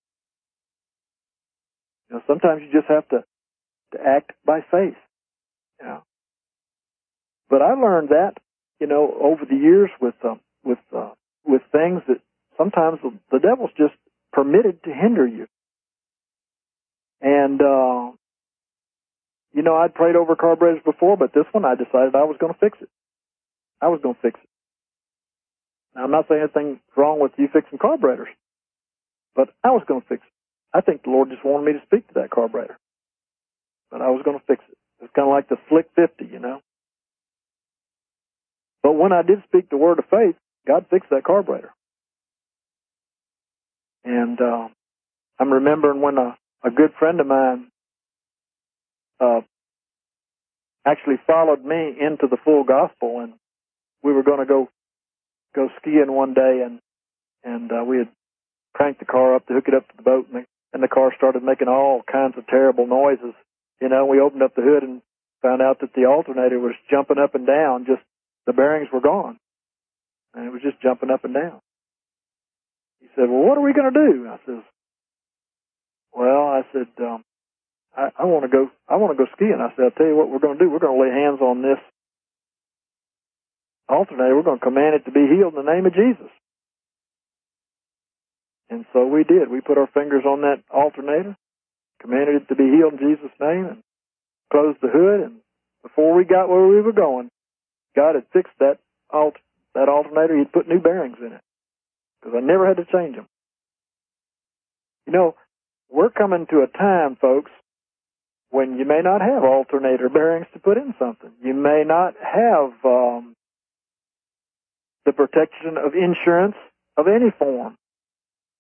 You know, sometimes you just have to, to act by faith. You know. But I learned that, you know, over the years with uh, with uh, with things that sometimes the, the devil's just permitted to hinder you. And uh, you know, I'd prayed over carburetors before, but this one I decided I was going to fix it. I was going to fix it. Now, I'm not saying anything's wrong with you fixing carburetors, but I was going to fix it. I think the Lord just wanted me to speak to that carburetor, but I was going to fix it. It's kind of like the Slick fifty, you know. But when I did speak the word of faith, God fixed that carburetor. And uh, I'm remembering when a, a good friend of mine uh, actually followed me into the full gospel, and we were going to go go skiing one day, and and uh, we had cranked the car up to hook it up to the boat, and the, and the car started making all kinds of terrible noises. You know, we opened up the hood and found out that the alternator was jumping up and down. Just the bearings were gone, and it was just jumping up and down. He said, well, what are we going to do? I said, well, I said, um, I, I want to go, I want to go skiing. I said, I'll tell you what we're going to do. We're going to lay hands on this alternator. We're going to command it to be healed in the name of Jesus. And so we did. We put our fingers on that alternator, commanded it to be healed in Jesus' name, and closed the hood. And before we got where we were going, God had fixed that alt that alternator. He'd put new bearings in it, because I never had to change them. You know, we're coming to a time, folks, when you may not have alternator bearings to put in something. You may not have um, the protection of insurance of any form.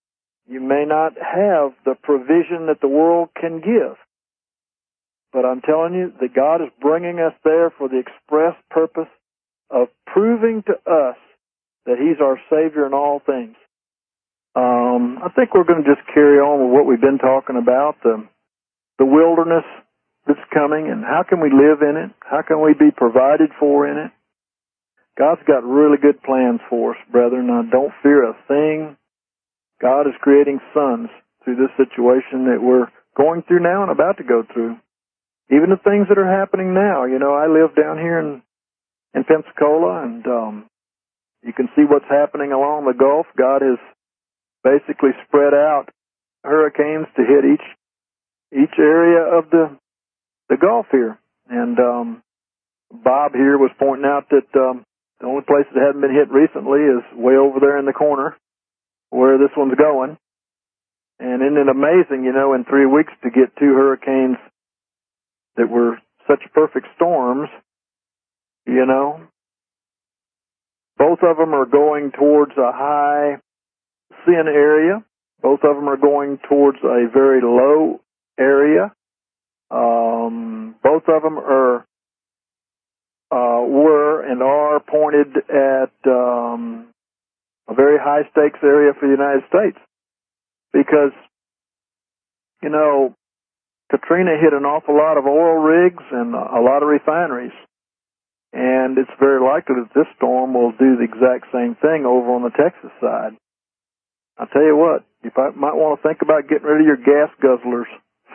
You may not have the provision that the world can give. But I'm telling you that God is bringing us there for the express purpose of proving to us that He's our Savior in all things. Um, I think we're going to just carry on with what we've been talking about, the, the wilderness that's coming, and how can we live in it? How can we be provided for in it? God's got really good plans for us, brethren. Now, don't fear a thing. God is creating sons through this situation that we're going through now and about to go through. Even the things that are happening now. You know, I live down here in, in Pensacola, and um, you can see what's happening along the Gulf. God has basically spread out hurricanes to hit each each area of the the Gulf here. And um, Bob here was pointing out that um, the only place that hadn't been hit recently is way over there in the corner where this one's going. And isn't it amazing, you know, in three weeks to get two hurricanes that were such perfect storms, you know. Both of them are going towards a high sin area. Both of them are going towards a very low area. Um, both of them are, uh, were and are pointed at um, a very high stakes area for the United States. Because, you know, Katrina hit an awful lot of oil rigs and a lot of refineries. And it's very likely that this storm will do the exact same thing over on the Texas side. I'll tell you what, you might want to think about getting rid of your gas guzzlers.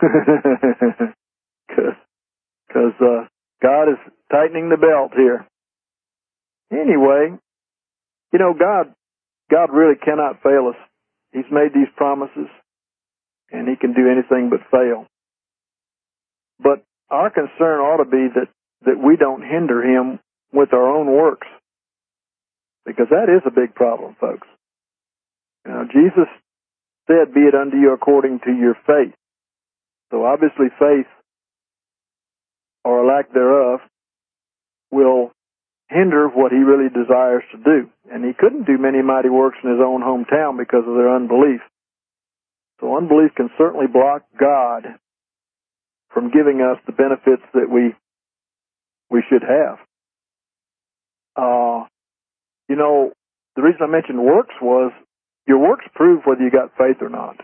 Because uh, God is tightening the belt here. Anyway, you know, God, God really cannot fail us. He's made these promises, and He can do anything but fail. But our concern ought to be that, that we don't hinder Him with our own works. Because that is a big problem, folks. You know, Jesus said, be it unto you according to your faith. So obviously faith, or a lack thereof, will hinder what He really desires to do. And He couldn't do many mighty works in His own hometown because of their unbelief. So unbelief can certainly block God from giving us the benefits that we we should have. Uh, you know, the reason I mentioned works was your works prove whether you got faith or not.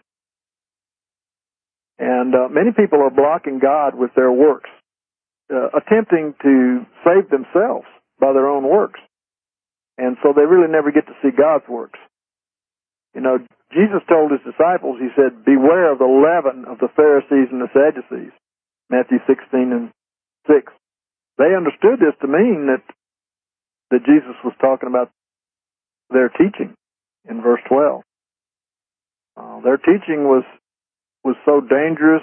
And uh, many people are blocking God with their works, uh, attempting to save themselves by their own works. And so they really never get to see God's works. You know, Jesus told His disciples, He said, beware of the leaven of the Pharisees and the Sadducees, Matthew sixteen and six. They understood this to mean that, that Jesus was talking about their teaching in verse twelve. Uh, their teaching was was so dangerous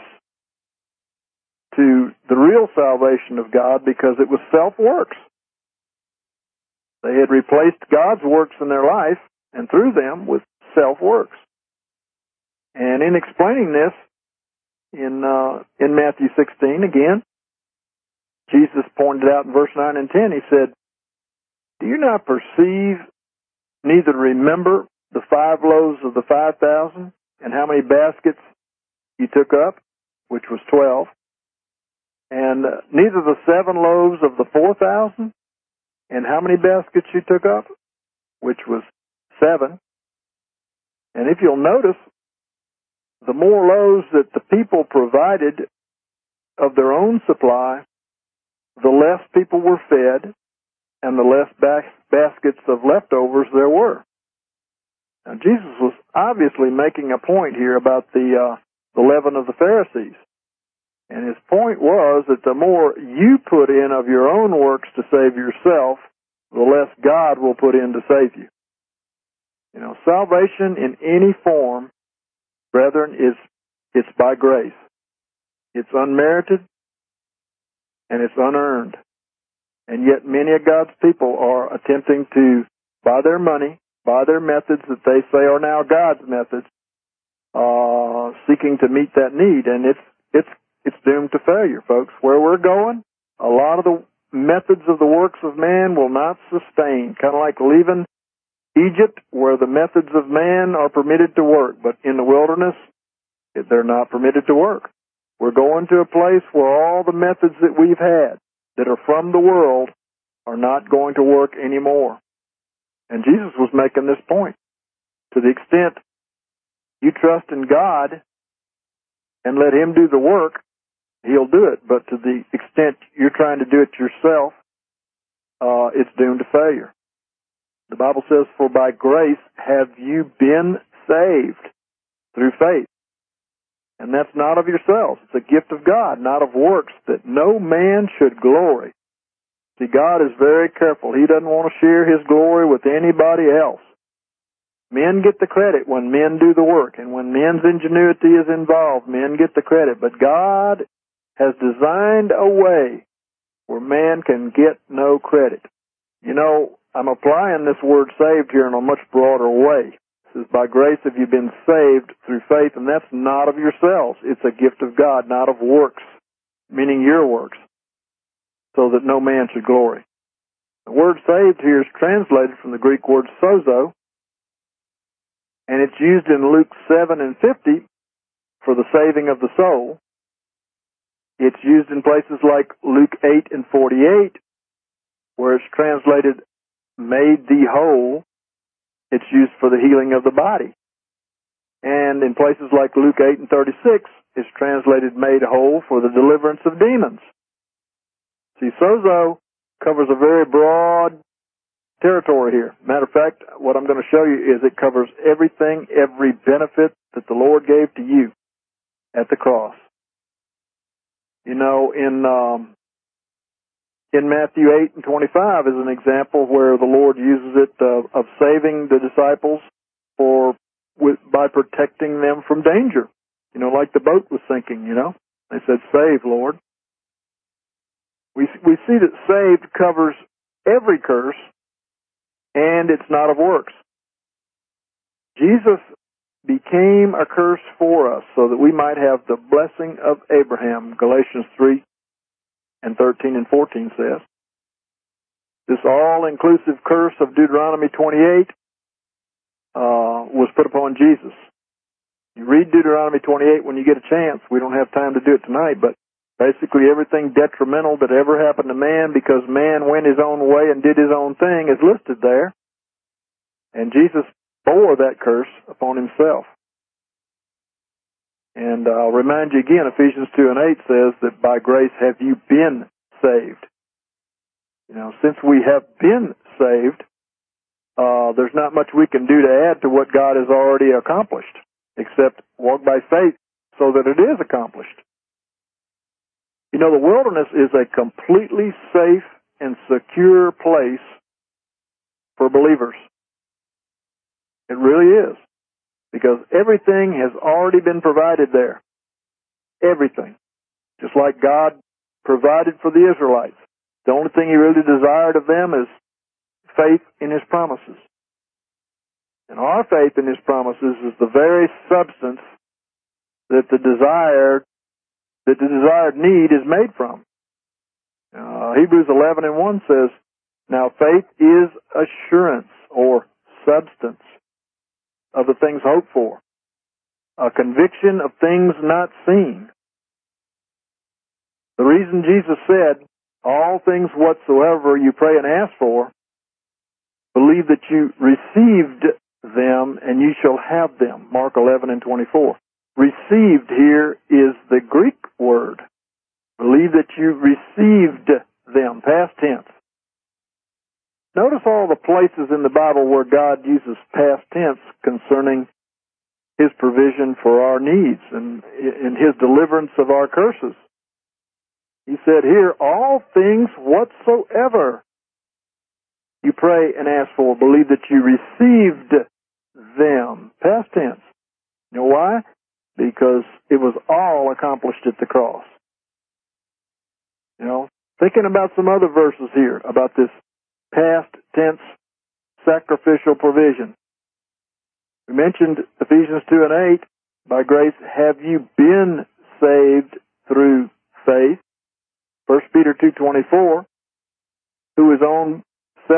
to the real salvation of God because it was self-works. They had replaced God's works in their life and through them with self-works. And in explaining this, in uh, in Matthew sixteen, again, Jesus pointed out in verse nine and ten, He said, do you not perceive, neither remember the five loaves of the five thousand, and how many baskets you took up, which was twelve, and uh, neither the seven loaves of the four thousand, and how many baskets you took up, which was seven. And if you'll notice, the more loaves that the people provided of their own supply, the less people were fed, and the less bas- baskets of leftovers there were. Now, Jesus was obviously making a point here about the, uh, the leaven of the Pharisees. And His point was that the more you put in of your own works to save yourself, the less God will put in to save you. You know, salvation in any form, brethren, is it's by grace. It's unmerited, and it's unearned. And yet many of God's people are attempting to, by their money, by their methods that they say are now God's methods, uh, seeking to meet that need. And it's it's it's doomed to failure, folks. Where we're going, a lot of the methods of the works of man will not sustain. Kind of like leaving Egypt, where the methods of man are permitted to work, but in the wilderness, they're not permitted to work. We're going to a place where all the methods that we've had that are from the world are not going to work anymore. And Jesus was making this point. To the extent you trust in God and let Him do the work, He'll do it. But to the extent you're trying to do it yourself, uh, it's doomed to failure. The Bible says, for by grace have you been saved through faith. And that's not of yourselves. It's a gift of God, not of works, that no man should glory. See, God is very careful. He doesn't want to share His glory with anybody else. Men get the credit when men do the work, and when men's ingenuity is involved, men get the credit. But God has designed a way where man can get no credit. You know, I'm applying this word saved here in a much broader way. It says, by grace have you been saved through faith, and that's not of yourselves. It's a gift of God, not of works, meaning your works, so that no man should glory. The word saved here is translated from the Greek word sozo, and it's used in Luke seven and fifty for the saving of the soul. It's used in places like Luke eight and forty-eight, where it's translated, made thee whole. It's used for the healing of the body. And in places like Luke eight and thirty-six, it's translated made whole for the deliverance of demons. See, sozo covers a very broad territory here. Matter of fact, what I'm going to show you is it covers everything, every benefit that the Lord gave to you at the cross. You know, in um, in Matthew eight and twenty-five is an example where the Lord uses it uh, of saving the disciples for with, by protecting them from danger. You know, like the boat was sinking, you know. They said, save, Lord. We we see that saved covers every curse, and it's not of works. Jesus became a curse for us so that we might have the blessing of Abraham, Galatians three and thirteen and fourteen says. This all-inclusive curse of Deuteronomy twenty-eight uh, was put upon Jesus. You read Deuteronomy twenty-eight when you get a chance. We don't have time to do it tonight, but basically everything detrimental that ever happened to man because man went his own way and did his own thing is listed there. And Jesus bore that curse upon Himself. And I'll remind you again, Ephesians two and eight says that by grace have you been saved. You know, since we have been saved, uh, there's not much we can do to add to what God has already accomplished, except walk by faith so that it is accomplished. You know, the wilderness is a completely safe and secure place for believers. It really is. Because everything has already been provided there. Everything. Just like God provided for the Israelites. The only thing He really desired of them is faith in His promises. And our faith in His promises is the very substance that the desired, that the desired need is made from. Uh, Hebrews eleven and one says, now faith is assurance or substance of the things hoped for, a conviction of things not seen. The reason Jesus said, all things whatsoever you pray and ask for, believe that you received them and you shall have them. Mark eleven and twenty-four. Received here is the Greek word. Believe that you received them, past tense. Notice all the places in the Bible where God uses past tense concerning His provision for our needs and in His deliverance of our curses. He said here, all things whatsoever you pray and ask for, believe that you received them. Past tense. You know why? Because it was all accomplished at the cross. You know, thinking about some other verses here about this past tense sacrificial provision. We mentioned Ephesians two and eight. By grace have you been saved through faith. First Peter two twenty-four. Who His own self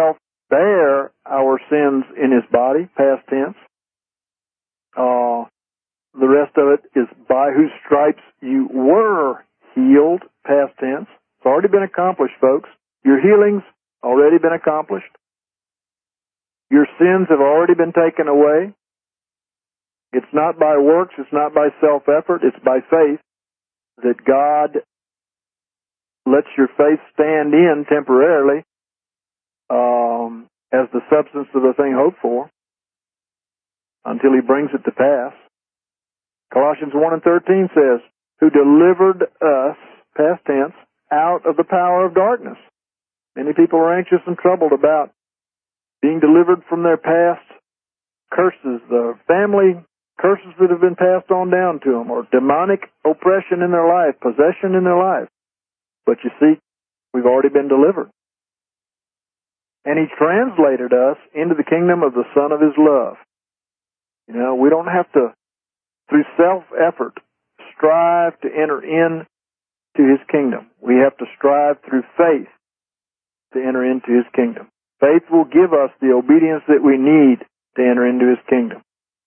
bear our sins in his body, past tense. Uh, the rest of it is by whose stripes you were healed, past tense. It's already been accomplished, folks. Your healing's already been accomplished. Your sins have already been taken away. It's not by works, it's not by self-effort, it's by faith that God lets your faith stand in temporarily um, as the substance of the thing hoped for until he brings it to pass. Colossians one and thirteen says, who delivered us, past tense, out of the power of darkness. Many people are anxious and troubled about being delivered from their past curses, the family curses that have been passed on down to them, or demonic oppression in their life, possession in their life. But you see, we've already been delivered. And he translated us into the kingdom of the Son of his love. You know, we don't have to, through self-effort, strive to enter in to his kingdom. We have to strive through faith to enter into his kingdom. Faith will give us the obedience that we need to enter into his kingdom.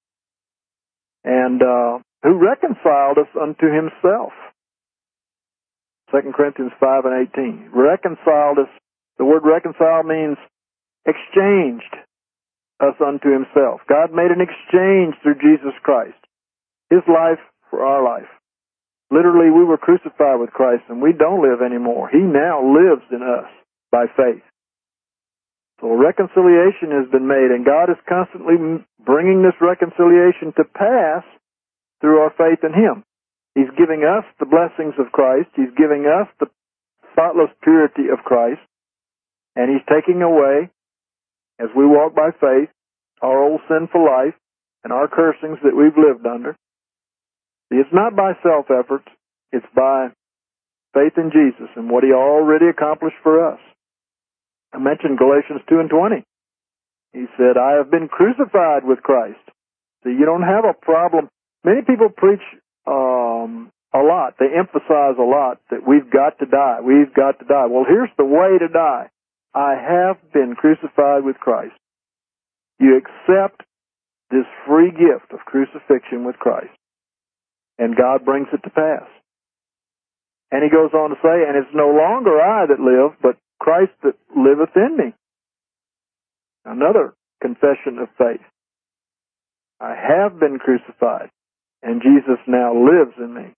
And uh, who reconciled us unto himself. Second Corinthians five and eighteen. Reconciled us. The word reconcile means exchanged us unto himself. God made an exchange through Jesus Christ. His life for our life. Literally, we were crucified with Christ and we don't live anymore. He now lives in us by faith. So a reconciliation has been made, and God is constantly bringing this reconciliation to pass through our faith in him. He's giving us the blessings of Christ. He's giving us the spotless purity of Christ. And he's taking away, as we walk by faith, our old sinful life and our cursings that we've lived under. See, it's not by self-effort. It's by faith in Jesus and what he already accomplished for us. I mentioned Galatians two and twenty. He said, I have been crucified with Christ. So you don't have a problem. Many people preach um, a lot. They emphasize a lot that we've got to die. We've got to die. Well, here's the way to die. I have been crucified with Christ. You accept this free gift of crucifixion with Christ, and God brings it to pass. And he goes on to say, and it's no longer I that live, but Christ that liveth in me. Another confession of faith. I have been crucified, and Jesus now lives in me.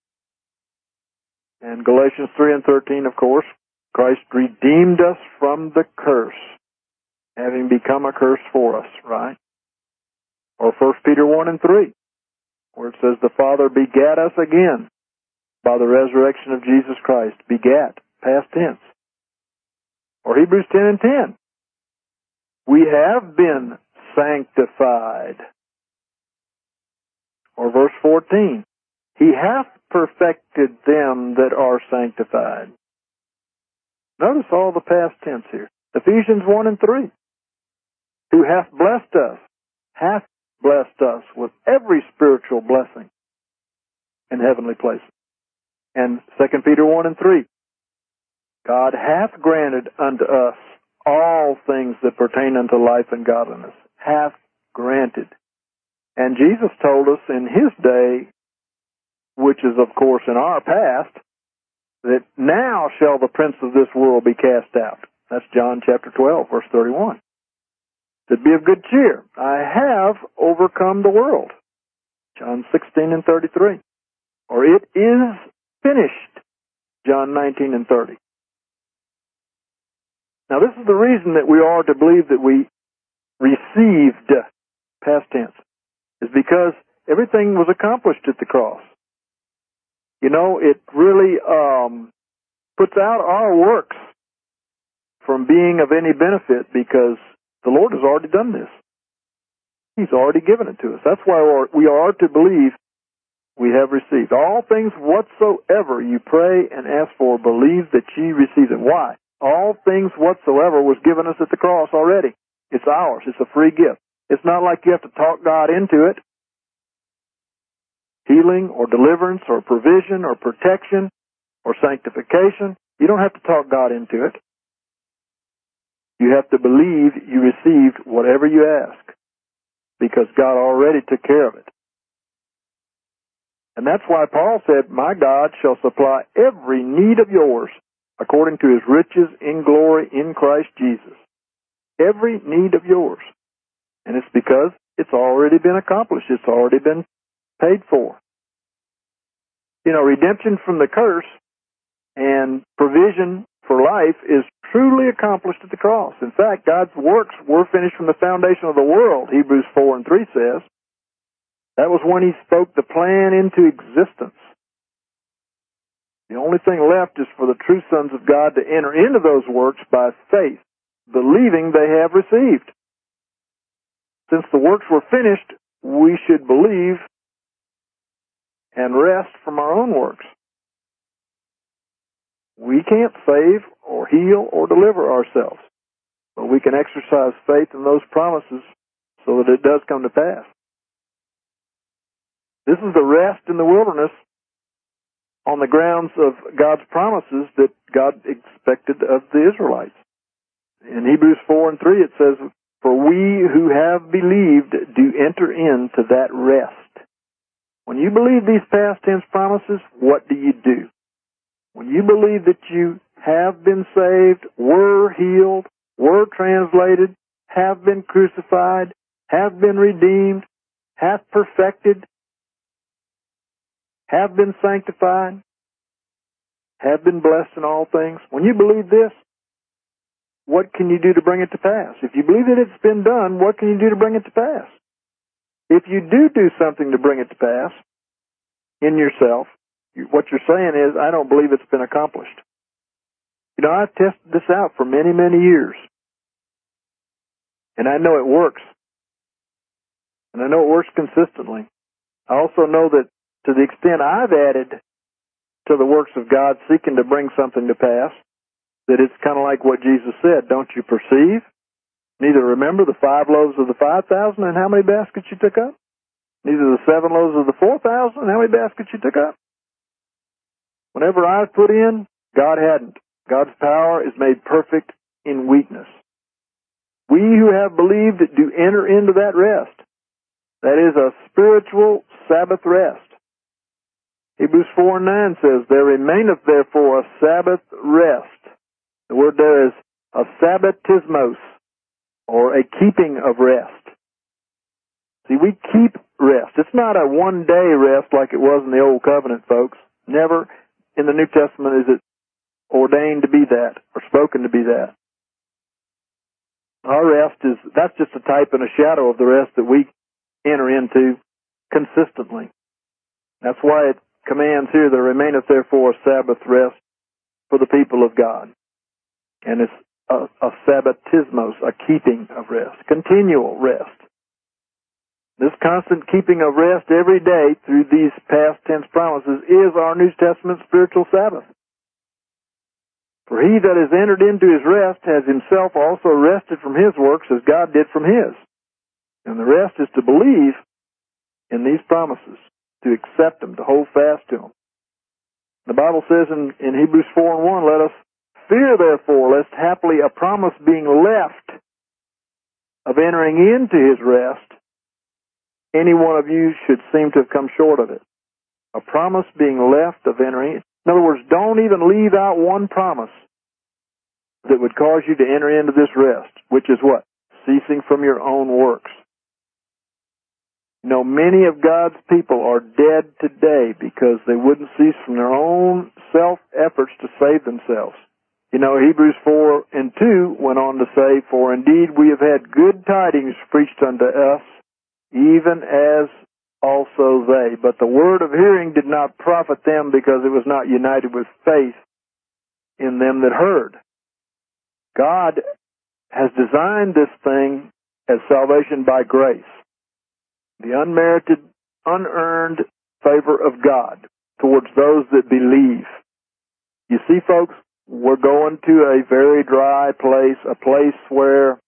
And Galatians three and thirteen, of course, Christ redeemed us from the curse, having become a curse for us, right? Or First Peter one and three, where it says, the Father begat us again by the resurrection of Jesus Christ. Begat, past tense. Or Hebrews ten and ten. We have been sanctified. Or verse fourteen. He hath perfected them that are sanctified. Notice all the past tense here. Ephesians one and three. Who hath blessed us, hath blessed us with every spiritual blessing in heavenly places. And Second Peter one and three. God hath granted unto us all things that pertain unto life and godliness. Hath granted. And Jesus told us in his day, which is of course in our past, that now shall the prince of this world be cast out. That's John chapter twelve, verse thirty-one. To be of good cheer. I have overcome the world. John sixteen and thirty-three. Or it is finished. John nineteen and thirty. Now this is the reason that we are to believe that we received, past tense, is because everything was accomplished at the cross. You know, it really um, puts out our works from being of any benefit because the Lord has already done this. He's already given it to us. That's why we are to believe we have received. All things whatsoever you pray and ask for, believe that ye receive them. Why? All things whatsoever was given us at the cross already. It's ours. It's a free gift. It's not like you have to talk God into it. Healing or deliverance or provision or protection or sanctification. You don't have to talk God into it. You have to believe you received whatever you ask, because God already took care of it. And that's why Paul said, my God shall supply every need of yours according to his riches in glory in Christ Jesus. Every need of yours. And it's because it's already been accomplished. It's already been paid for. You know, redemption from the curse and provision for life is truly accomplished at the cross. In fact, God's works were finished from the foundation of the world, Hebrews four and three says. That was when he spoke the plan into existence. The only thing left is for the true sons of God to enter into those works by faith, believing they have received. Since the works were finished, we should believe and rest from our own works. We can't save or heal or deliver ourselves, but we can exercise faith in those promises so that it does come to pass. This is the rest in the wilderness on the grounds of God's promises that God expected of the Israelites. In Hebrews four and three it says, for we who have believed do enter into that rest. When you believe these past tense promises, what do you do? When you believe that you have been saved, were healed, were translated, have been crucified, have been redeemed, have perfected, have been sanctified, have been blessed in all things. When you believe this, what can you do to bring it to pass? If you believe that it's been done, what can you do to bring it to pass? If you do do something to bring it to pass in yourself, what you're saying is, I don't believe it's been accomplished. You know, I've tested this out for many, many years. And I know it works. And I know it works consistently. I also know that to the extent I've added to the works of God seeking to bring something to pass, that it's kind of like what Jesus said, don't you perceive? Neither remember the five loaves of the five thousand and how many baskets you took up? Neither the seven loaves of the four thousand and how many baskets you took up? Whenever I've put in, God hadn't. God's power is made perfect in weakness. We who have believed do enter into that rest. That is a spiritual Sabbath rest. Hebrews four and nine says, there remaineth therefore a Sabbath rest. The word there is a sabbatismos, or a keeping of rest. See, we keep rest. It's not a one-day rest like it was in the Old Covenant, folks. Never in the New Testament is it ordained to be that, or spoken to be that. Our rest is, that's just a type and a shadow of the rest that we enter into consistently. That's why it commands here, there remaineth therefore a Sabbath rest for the people of God. And it's a, a sabbatismos, a keeping of rest, continual rest. This constant keeping of rest every day through these past tense promises is our New Testament spiritual Sabbath. For he that is entered into his rest has himself also rested from his works as God did from his. And the rest is to believe in these promises, to accept them, to hold fast to them. The Bible says in, in Hebrews four and one, let us fear therefore, lest haply a promise being left of entering into his rest, any one of you should seem to have come short of it. A promise being left of entering. In other words, don't even leave out one promise that would cause you to enter into this rest, which is what? Ceasing from your own works. You know, many of God's people are dead today because they wouldn't cease from their own self-efforts to save themselves. You know, Hebrews four and two went on to say, for indeed we have had good tidings preached unto us, even as also they. But the word of hearing did not profit them because it was not united with faith in them that heard. God has designed this thing as salvation by grace. The unmerited, unearned favor of God towards those that believe. You see, folks, we're going to a very dry place, a place where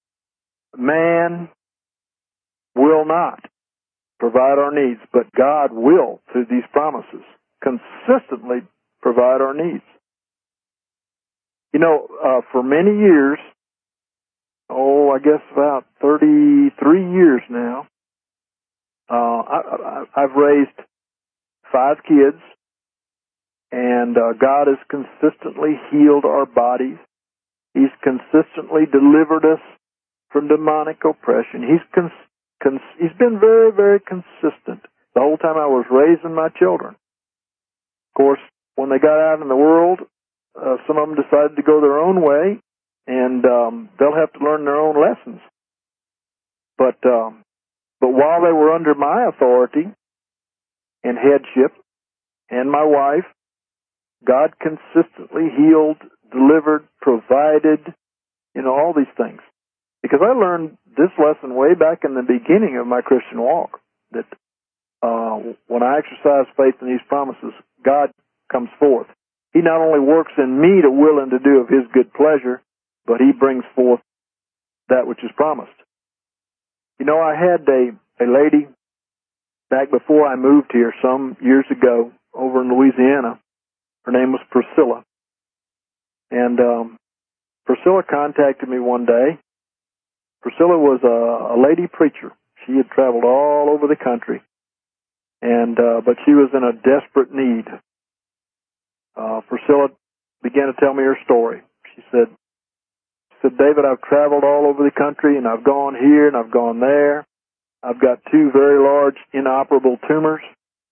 man will not provide our needs, but God will, through these promises, consistently provide our needs. You know, uh, for many years, oh, I guess about thirty-three years now. Uh, I, I, I've raised five kids, and uh, God has consistently healed our bodies. He's consistently delivered us from demonic oppression. He's cons- cons- He's been very, very consistent the whole time I was raising my children. Of course, when they got out in the world, uh, some of them decided to go their own way, and um, they'll have to learn their own lessons. But um, but while they were under my authority and headship, and my wife, God consistently healed, delivered, provided, you know, all these things. Because I learned this lesson way back in the beginning of my Christian walk, that uh, when I exercise faith in these promises, God comes forth. He not only works in me to will and to do of His good pleasure, but He brings forth that which is promised. You know, I had a, a lady back before I moved here some years ago over in Louisiana. Her name was Priscilla. And um, Priscilla contacted me one day. Priscilla was a, a lady preacher. She had traveled all over the country, and uh, but she was in a desperate need. Uh, Priscilla began to tell me her story. She said, she said, David, I've traveled all over the country, and I've gone here and I've gone there. I've got two very large inoperable tumors,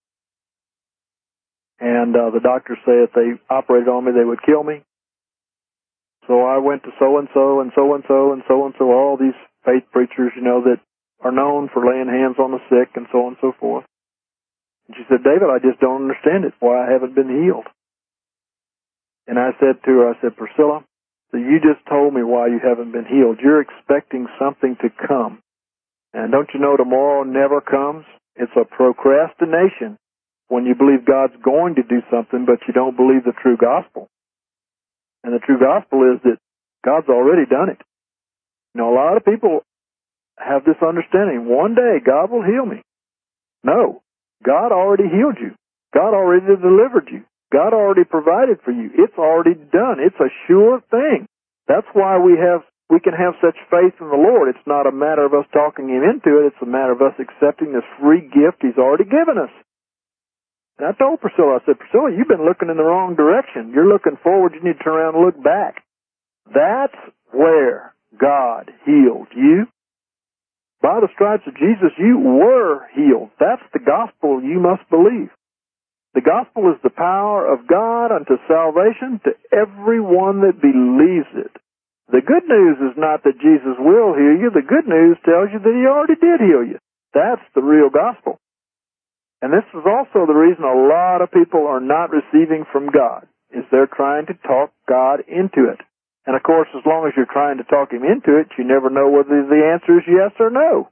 and uh, the doctors say if they operated on me, they would kill me. So I went to so-and-so and so-and-so and so-and-so, all these faith preachers, you know, that are known for laying hands on the sick and so on and so forth. And she said, David, I just don't understand it, why I haven't been healed. And I said to her, I said, Priscilla, so you just told me why you haven't been healed. You're expecting something to come. And don't you know tomorrow never comes? It's a procrastination when you believe God's going to do something, but you don't believe the true gospel. And the true gospel is that God's already done it. You know, a lot of people have this understanding, one day God will heal me. No, God already healed you. God already delivered you. God already provided for you. It's already done. It's a sure thing. That's why we have we can have such faith in the Lord. It's not a matter of us talking Him into it. It's a matter of us accepting this free gift He's already given us. And I told Priscilla, I said, Priscilla, you've been looking in the wrong direction. You're looking forward. You need to turn around and look back. That's where God healed you. By the stripes of Jesus, you were healed. That's the gospel you must believe. The gospel is the power of God unto salvation to everyone that believes it. The good news is not that Jesus will heal you. The good news tells you that He already did heal you. That's the real gospel. And this is also the reason a lot of people are not receiving from God, is they're trying to talk God into it. And of course, as long as you're trying to talk Him into it, you never know whether the answer is yes or no.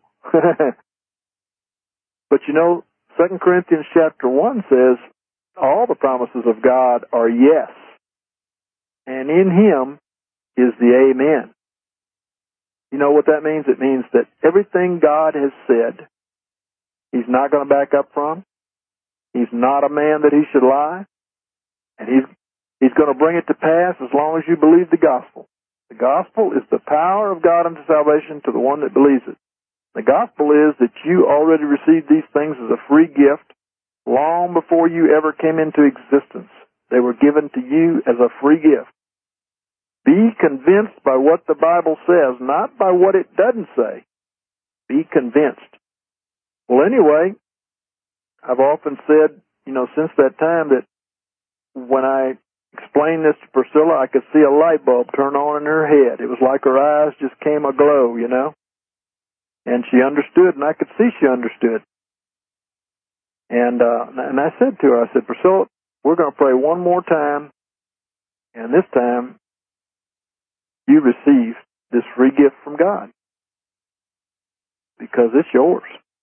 But you know, Second Corinthians chapter one says, all the promises of God are yes. And in Him is the amen. You know what that means? It means that everything God has said, He's not going to back up from. He's not a man that He should lie. And He's, he's going to bring it to pass as long as you believe the gospel. The gospel is the power of God unto salvation to the one that believes it. The gospel is that you already received these things as a free gift long before you ever came into existence. They were given to you as a free gift. Be convinced by what the Bible says, not by what it doesn't say. Be convinced. Well, anyway, I've often said, you know, since that time that when I explained this to Priscilla, I could see a light bulb turn on in her head. It was like her eyes just came aglow, you know. And she understood, and I could see she understood. And uh, and I said to her, I said, Priscilla, we're going to pray one more time, and this time you receive this free gift from God because it's yours.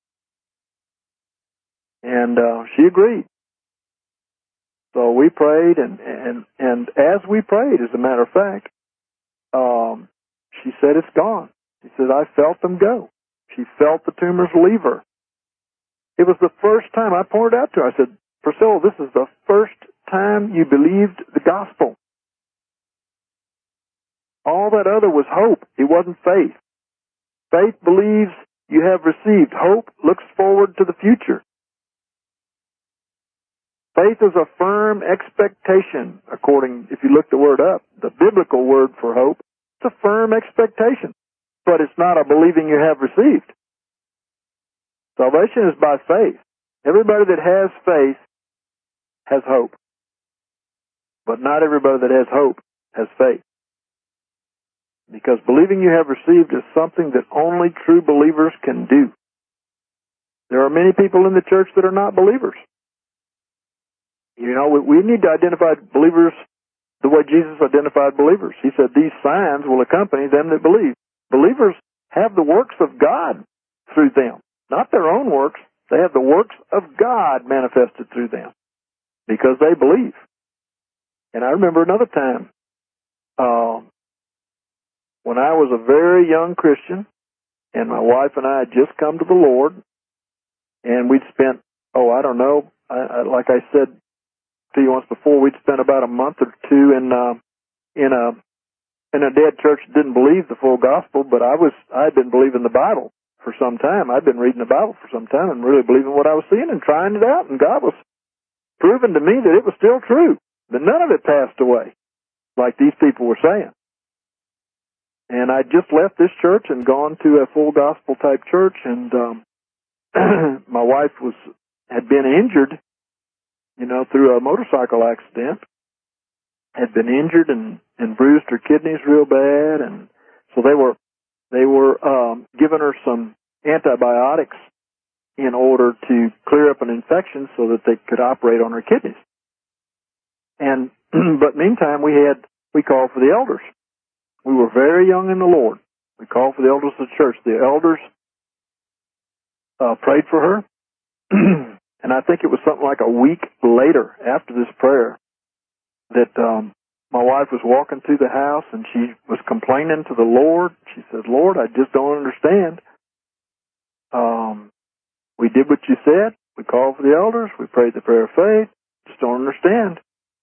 And uh, she agreed. So we prayed, and, and, and as we prayed, as a matter of fact, um, she said, it's gone. She said, I felt them go. She felt the tumors leave her. It was the first time I pointed out to her. I said, Priscilla, this is the first time you believed the gospel. All that other was hope. It wasn't faith. Faith believes you have received. Hope looks forward to the future. Faith is a firm expectation, according, if you look the word up, the biblical word for hope, it's a firm expectation. But it's not a believing you have received. Salvation is by faith. Everybody that has faith has hope. But not everybody that has hope has faith. Because believing you have received is something that only true believers can do. There are many people in the church that are not believers. You know, we, we need to identify believers the way Jesus identified believers. He said, these signs will accompany them that believe. Believers have the works of God through them. Not their own works. They have the works of God manifested through them. Because they believe. And I remember another time, uh, when I was a very young Christian, and my wife and I had just come to the Lord, and we'd spent, oh, I don't know, I, I, like I said to you once before, we'd spent about a month or two in uh, in a in a dead church that didn't believe the full gospel, but I was I had been believing the Bible for some time. I'd been reading the Bible for some time and really believing what I was seeing and trying it out, and God was proving to me that it was still true, that none of it passed away, like these people were saying. And I just left this church and gone to a full gospel type church, and um, my wife was had been injured, you know, through a motorcycle accident, had been injured and, and bruised her kidneys real bad, and so they were they were um, giving her some antibiotics in order to clear up an infection so that they could operate on her kidneys. And but meantime, we had we called for the elders. We were very young in the Lord. We called for the elders of the church. The elders uh, prayed for her. And I think it was something like a week later after this prayer that um, my wife was walking through the house and she was complaining to the Lord. She said, Lord, I just don't understand. Um, we did what you said. We called for the elders. We prayed the prayer of faith. Just don't understand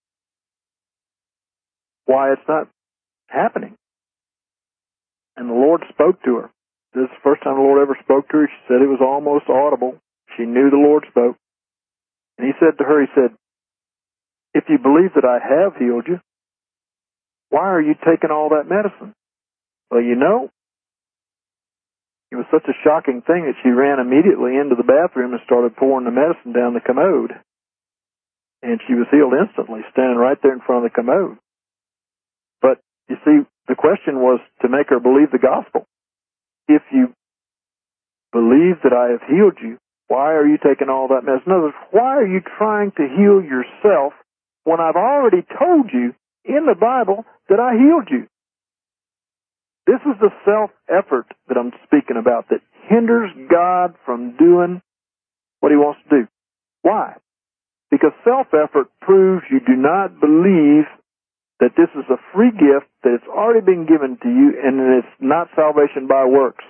why it's not happening. And the Lord spoke to her. This is the first time the Lord ever spoke to her. She said it was almost audible. She knew the Lord spoke. And he said to her, he said, if you believe that I have healed you, why are you taking all that medicine? Well, you know, it was such a shocking thing that she ran immediately into the bathroom and started pouring the medicine down the commode. And she was healed instantly, standing right there in front of the commode. But, you see, the question was to make her believe the gospel. If you believe that I have healed you, why are you taking all that medicine? In other words, why are you trying to heal yourself when I've already told you in the Bible that I healed you? This is the self-effort that I'm speaking about that hinders God from doing what he wants to do. Why? Because self-effort proves you do not believe that this is a free gift, that it's already been given to you, and that it's not salvation by works.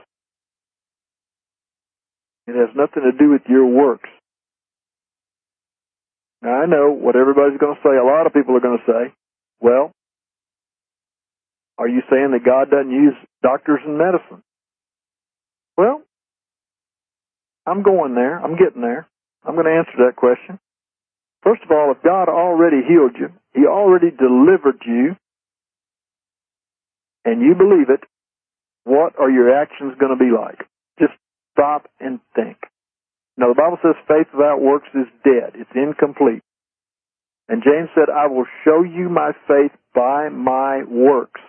It has nothing to do with your works. Now, I know what everybody's going to say. A lot of people are going to say, well, are you saying that God doesn't use doctors and medicine? Well, I'm going there. I'm getting there. I'm going to answer that question. First of all, if God already healed you, he already delivered you, and you believe it, what are your actions going to be like? Just stop and think. Now, the Bible says faith without works is dead. It's incomplete. And James said, I will show you my faith by my works.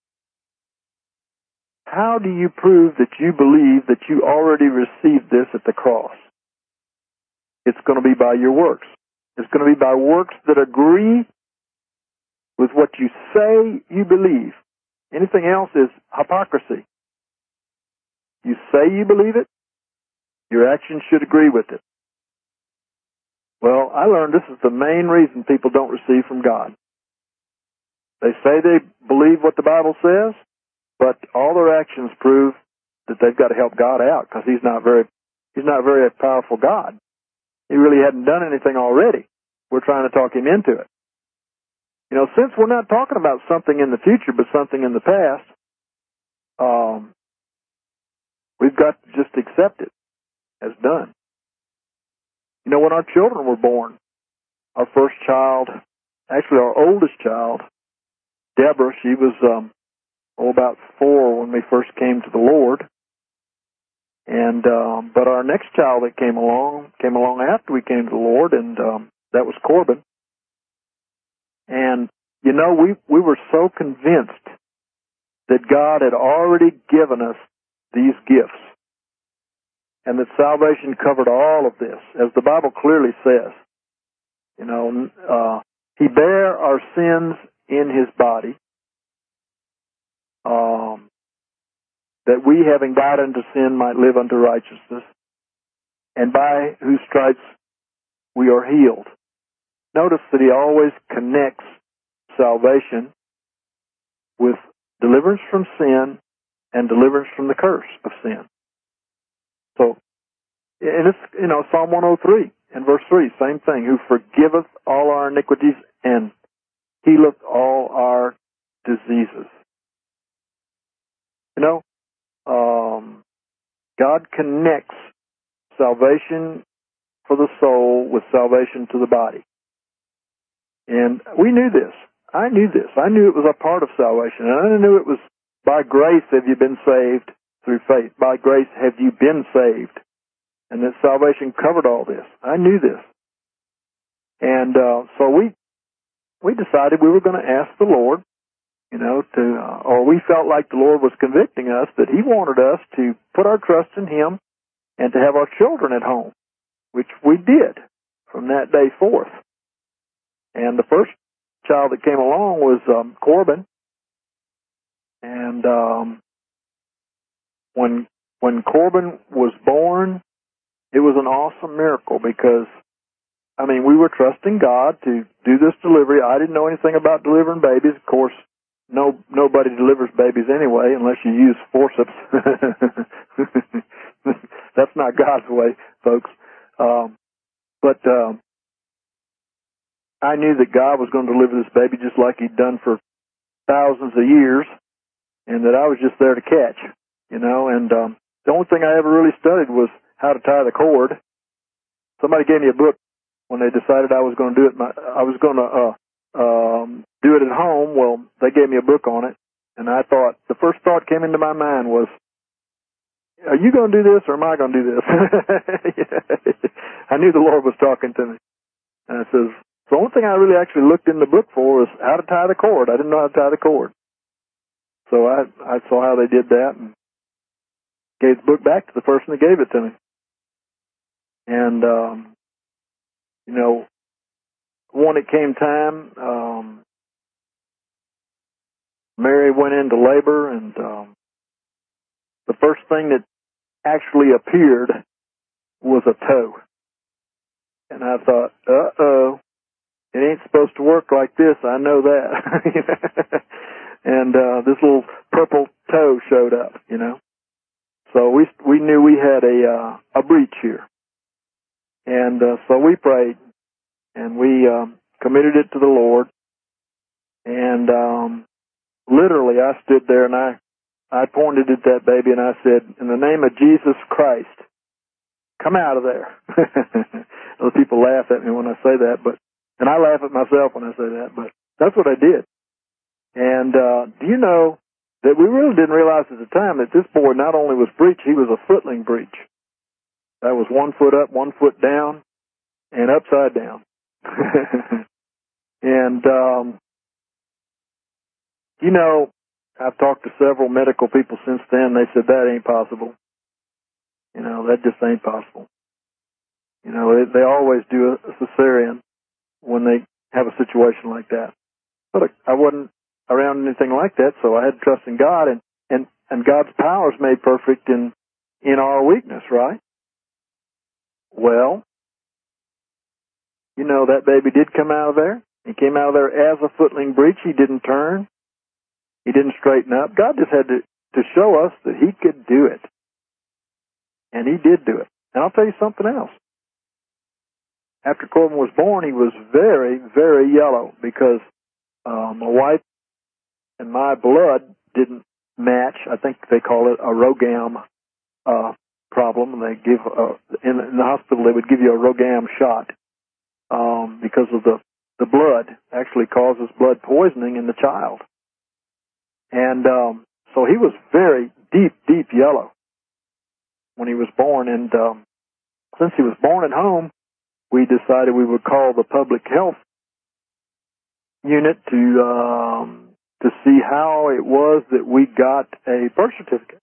How do you prove that you believe that you already received this at the cross? It's going to be by your works. It's going to be by works that agree with what you say you believe. Anything else is hypocrisy. You say you believe it, your actions should agree with it. Well, I learned this is the main reason people don't receive from God. They say they believe what the Bible says, but all their actions prove that they've got to help God out because he's not very, he's not a very powerful God. He really hadn't done anything already. We're trying to talk him into it. You know, since we're not talking about something in the future, but something in the past, um, we've got to just accept it as done. You know, when our children were born, our first child, actually our oldest child, Deborah, she was um, oh, about four when we first came to the Lord. And um, but our next child that came along came along after we came to the Lord, and um, that was Corbin. And you know, we we were so convinced that God had already given us these gifts, and that salvation covered all of this, as the Bible clearly says. You know, uh, He bare our sins in His body, um, that we, having died unto sin, might live unto righteousness, and by whose stripes we are healed. Notice that He always connects salvation with deliverance from sin and deliverance from the curse of sin. So, and it's, you know, Psalm one oh three and verse three, same thing, who forgiveth all our iniquities and healeth all our diseases. You know, um, God connects salvation for the soul with salvation to the body. And we knew this. I knew this. I knew it was a part of salvation. And I knew it was by grace have you been saved through faith. By grace have you been saved. And that salvation covered all this. I knew this. And uh, so we we decided we were going to ask the Lord, you know, to, uh, or we felt like the Lord was convicting us that He wanted us to put our trust in Him and to have our children at home, which we did from that day forth. And the first child that came along was um, Corbin. And um, when when Corbin was born, it was an awesome miracle because, I mean, we were trusting God to do this delivery. I didn't know anything about delivering babies. Of course, no nobody delivers babies anyway unless you use forceps. That's not God's way, folks. Um, but um, I knew that God was going to deliver this baby just like He'd done for thousands of years, and that I was just there to catch, you know. And um, the only thing I ever really studied was how to tie the cord. Somebody gave me a book when they decided I was going to do it. My, I was going to uh, um, do it at home. Well, they gave me a book on it, and I thought the first thought came into my mind was, "Are you going to do this, or am I going to do this?" I knew the Lord was talking to me, and I says, the only thing I really actually looked in the book for was how to tie the cord. I didn't know how to tie the cord. So I I saw how they did that and gave the book back to the person that gave it to me. And, um, you know, when it came time, um, Mary went into labor, and um, the first thing that actually appeared was a toe. And I thought, uh-oh, it ain't supposed to work like this. I know that. And uh, this little purple toe showed up, you know. So we we knew we had a uh, a breach here, and uh, so we prayed, and we um, committed it to the Lord. And um, literally, I stood there and I I pointed at that baby and I said, "In the name of Jesus Christ, come out of there." Other people laugh at me when I say that, but and I laugh at myself when I say that, but that's what I did. And uh, do you know that we really didn't realize at the time that this boy not only was breech, he was a footling breech. That was one foot up, one foot down, and upside down. And, um, you know, I've talked to several medical people since then. They said that ain't possible. You know, that just ain't possible. You know, they, they always do a cesarean when they have a situation like that. But I wasn't around anything like that, so I had to trust in God, and, and, and God's power is made perfect in, in our weakness, right? Well, you know, that baby did come out of there. He came out of there as a footling breech. He didn't turn. He didn't straighten up. God just had to, to show us that He could do it. And He did do it. And I'll tell you something else. After Corbin was born, he was very, very yellow because uh, my wife and my blood didn't match. I think they call it a RhoGAM uh, problem. And they give uh, in, in the hospital they would give you a RhoGAM shot um, because of the the blood actually causes blood poisoning in the child. And um, so he was very deep, deep yellow when he was born. And um, since he was born at home, we decided we would call the public health unit to um, to see how it was that we got a birth certificate.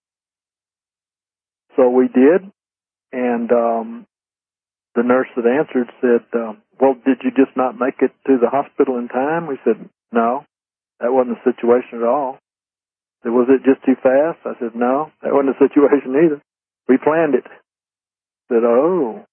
So we did, and um, the nurse that answered said, um, well, did you just not make it to the hospital in time? We said, no, that wasn't the situation at all. Said, was it just too fast? I said, no, that wasn't the situation either. We planned it. Said, oh,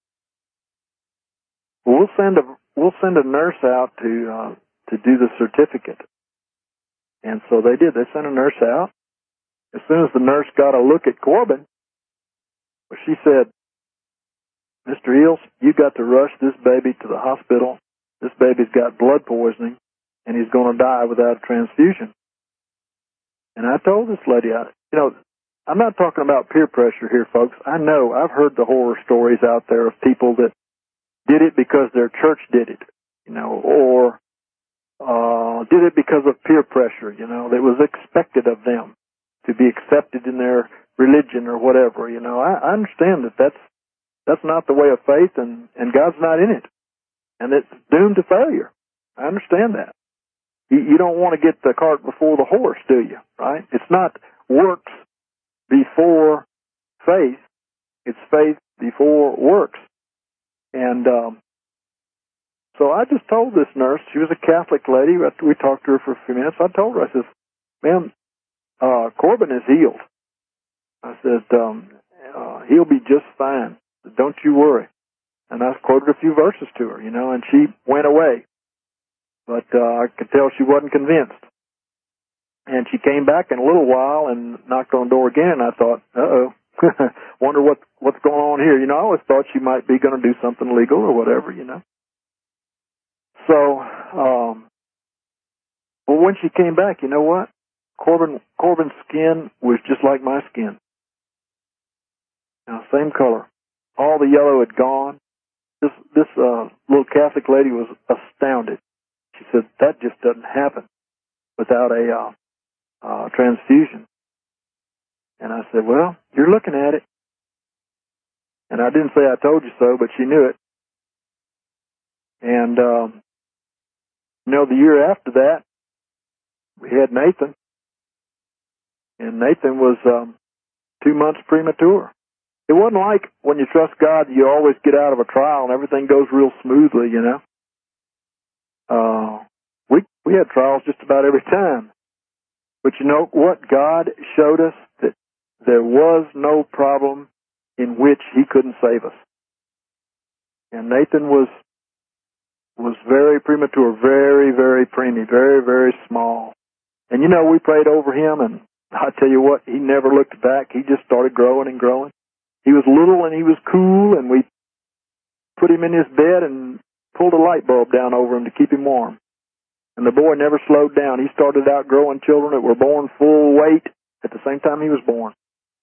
well, we'll send a we'll send a nurse out to uh, to do the certificate. And so they did. They sent a nurse out. As soon as the nurse got a look at Corbin, she said, Mister Eels, you got to rush this baby to the hospital. This baby's got blood poisoning, and he's going to die without a transfusion. And I told this lady, I, you know, I'm not talking about peer pressure here, folks. I know I've heard the horror stories out there of people that did it because their church did it, you know, or uh, did it because of peer pressure, you know, that was expected of them to be accepted in their religion or whatever, you know. I, I understand that that's that's not the way of faith, and, and God's not in it, and it's doomed to failure. I understand that. You, you don't want to get the cart before the horse, do you? Right? It's not works before faith. It's faith before works. And um, so I just told this nurse, she was a Catholic lady. After we talked to her for a few minutes, I told her, I said, ma'am, uh, Corbin is healed. I said, um, uh, he'll be just fine. Don't you worry. And I quoted a few verses to her, you know, and she went away. But uh, I could tell she wasn't convinced. And she came back in a little while and knocked on the door again, and I thought, uh-oh, wonder what what's going on here. You know, I always thought she might be going to do something legal or whatever, you know. So, um, well, when she came back, you know what? Corbin Corbin's skin was just like my skin. Now, same color. All the yellow had gone. This this uh, little Catholic lady was astounded. She said, that just doesn't happen without a uh, uh, transfusion. And I said, well, you're looking at it. And I didn't say I told you so, but she knew it. And, um, you know, the year after that, we had Nathan. And Nathan was um, two months premature. It wasn't like when you trust God, you always get out of a trial and everything goes real smoothly, you know. Uh, we we had trials just about every time. But you know what? God showed us that there was no problem in which He couldn't save us. And Nathan was was very premature, very, very preemie, very, very small. And you know, we prayed over him, and I tell you what, he never looked back. He just started growing and growing. He was little and he was cool, and we put him in his bed and pulled a light bulb down over him to keep him warm. And the boy never slowed down. He started out growing children that were born full weight at the same time he was born.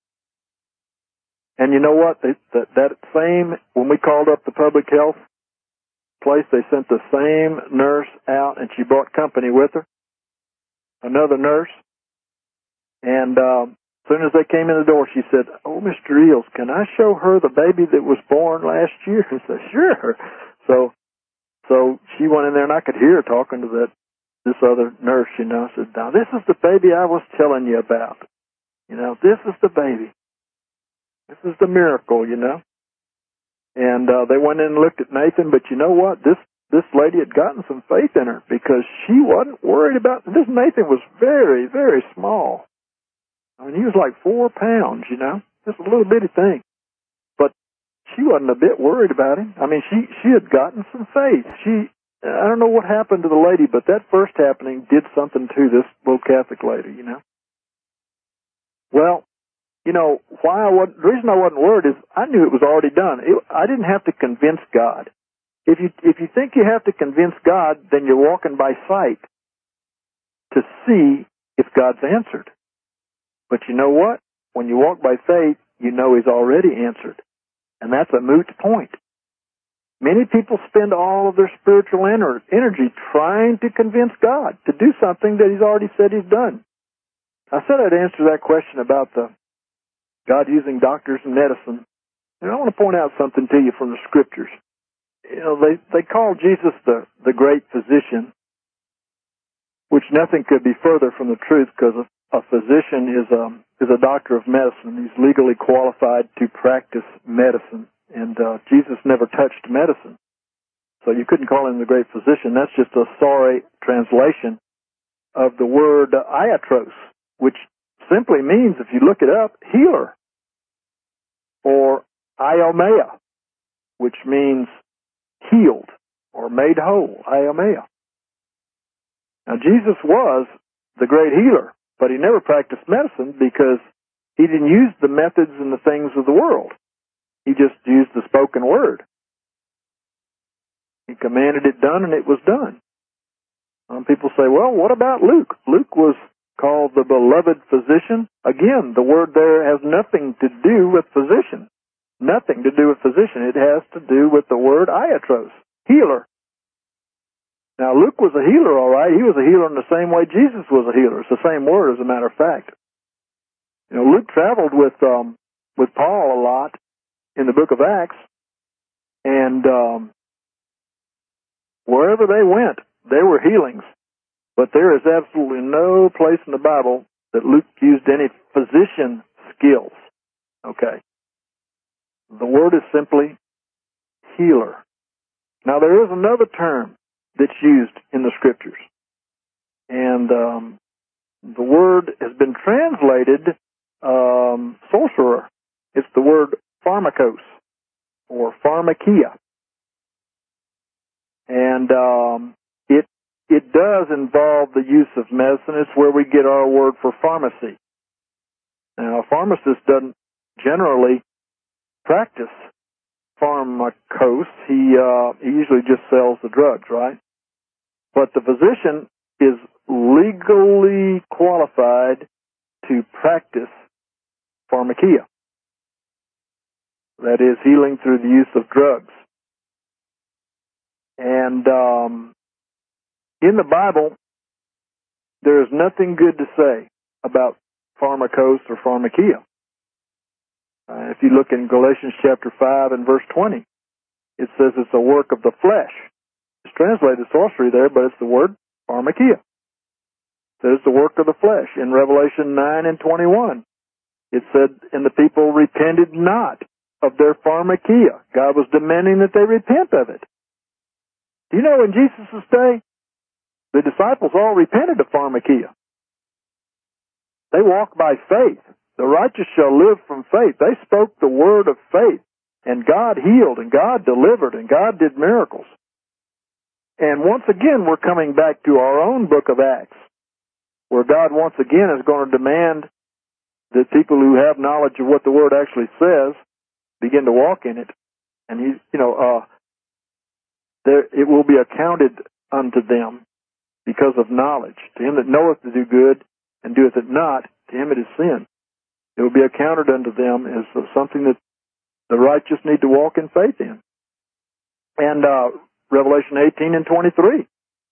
And you know what? That, that, that same, when we called up the public health place, they sent the same nurse out, and she brought company with her, another nurse. And um, as soon as they came in the door, she said, oh, Mister Eels, can I show her the baby that was born last year? I said, sure. So so she went in there, and I could hear her talking to that this other nurse, you know. I said, now, this is the baby I was telling you about. You know, this is the baby. This is the miracle, you know. And uh, they went in and looked at Nathan, but you know what? This this lady had gotten some faith in her because she wasn't worried about, this Nathan was very, very small. I mean, he was like four pounds, you know, just a little bitty thing. But she wasn't a bit worried about him. I mean, she, she had gotten some faith. She, I don't know what happened to the lady, but that first happening did something to this little Catholic lady, you know. Well, you know, why I wasn't, the reason I wasn't worried is I knew it was already done. It, I didn't have to convince God. If you if you think you have to convince God, then you're walking by sight. to see if God's answered. But you know what? When you walk by faith, you know He's already answered. And that's a moot point. Many people spend all of their spiritual ener- energy trying to convince God to do something that He's already said He's done. I said I'd answer that question about the God using doctors and medicine. And I want to point out something to you from the Scriptures. You know, they, they call Jesus the, the great physician, which nothing could be further from the truth, because a, a physician is a, is a doctor of medicine. He's legally qualified to practice medicine. And uh, Jesus never touched medicine. So you couldn't call him the great physician. That's just a sorry translation of the word uh, iatros, which simply means, if you look it up, healer, or iomea, which means healed or made whole, iomea. Now, Jesus was the great healer, but He never practiced medicine because He didn't use the methods and the things of the world. He just used the spoken word. He commanded it done, and it was done. Some people say, well, what about Luke? Luke was called the beloved physician. Again, the word there has nothing to do with physician. Nothing to do with physician. It has to do with the word iatros, healer. Now, Luke was a healer, all right. He was a healer in the same way Jesus was a healer. It's the same word, as a matter of fact. You know, Luke traveled with um, with Paul a lot in the book of Acts, and um, wherever they went, there were healings. But there is absolutely no place in the Bible that Luke used any physician skills. Okay. The word is simply healer. Now, there is another term that's used in the Scriptures, and um, the word has been translated um, sorcerer. It's the word pharmakos, or pharmakia. And um, it it does involve the use of medicine. It's where we get our word for pharmacy. Now, a pharmacist doesn't generally practice pharmakos. He, uh, he usually just sells the drugs, right? But the physician is legally qualified to practice pharmakia. That is, healing through the use of drugs. And um, in the Bible, there is nothing good to say about pharmakos or pharmakia. Uh, if you look in Galatians chapter five and verse twenty, it says it's a work of the flesh. It's translated sorcery there, but it's the word pharmakia. It says it's the work of the flesh. In Revelation nine and twenty-one, it said, and the people repented not of their pharmakia. God was demanding that they repent of it. Do you know, in Jesus' day, the disciples all repented of pharmakia. They walked by faith. The righteous shall live from faith. They spoke the word of faith, and God healed, and God delivered, and God did miracles. And once again, we're coming back to our own book of Acts, where God once again is going to demand that people who have knowledge of what the word actually says begin to walk in it. And he, you know, uh, there it will be accounted unto them because of knowledge. To him that knoweth to do good and doeth it not, to him it is sin. It will be accounted unto them as something that the righteous need to walk in faith in. And uh, Revelation eighteen and twenty-three,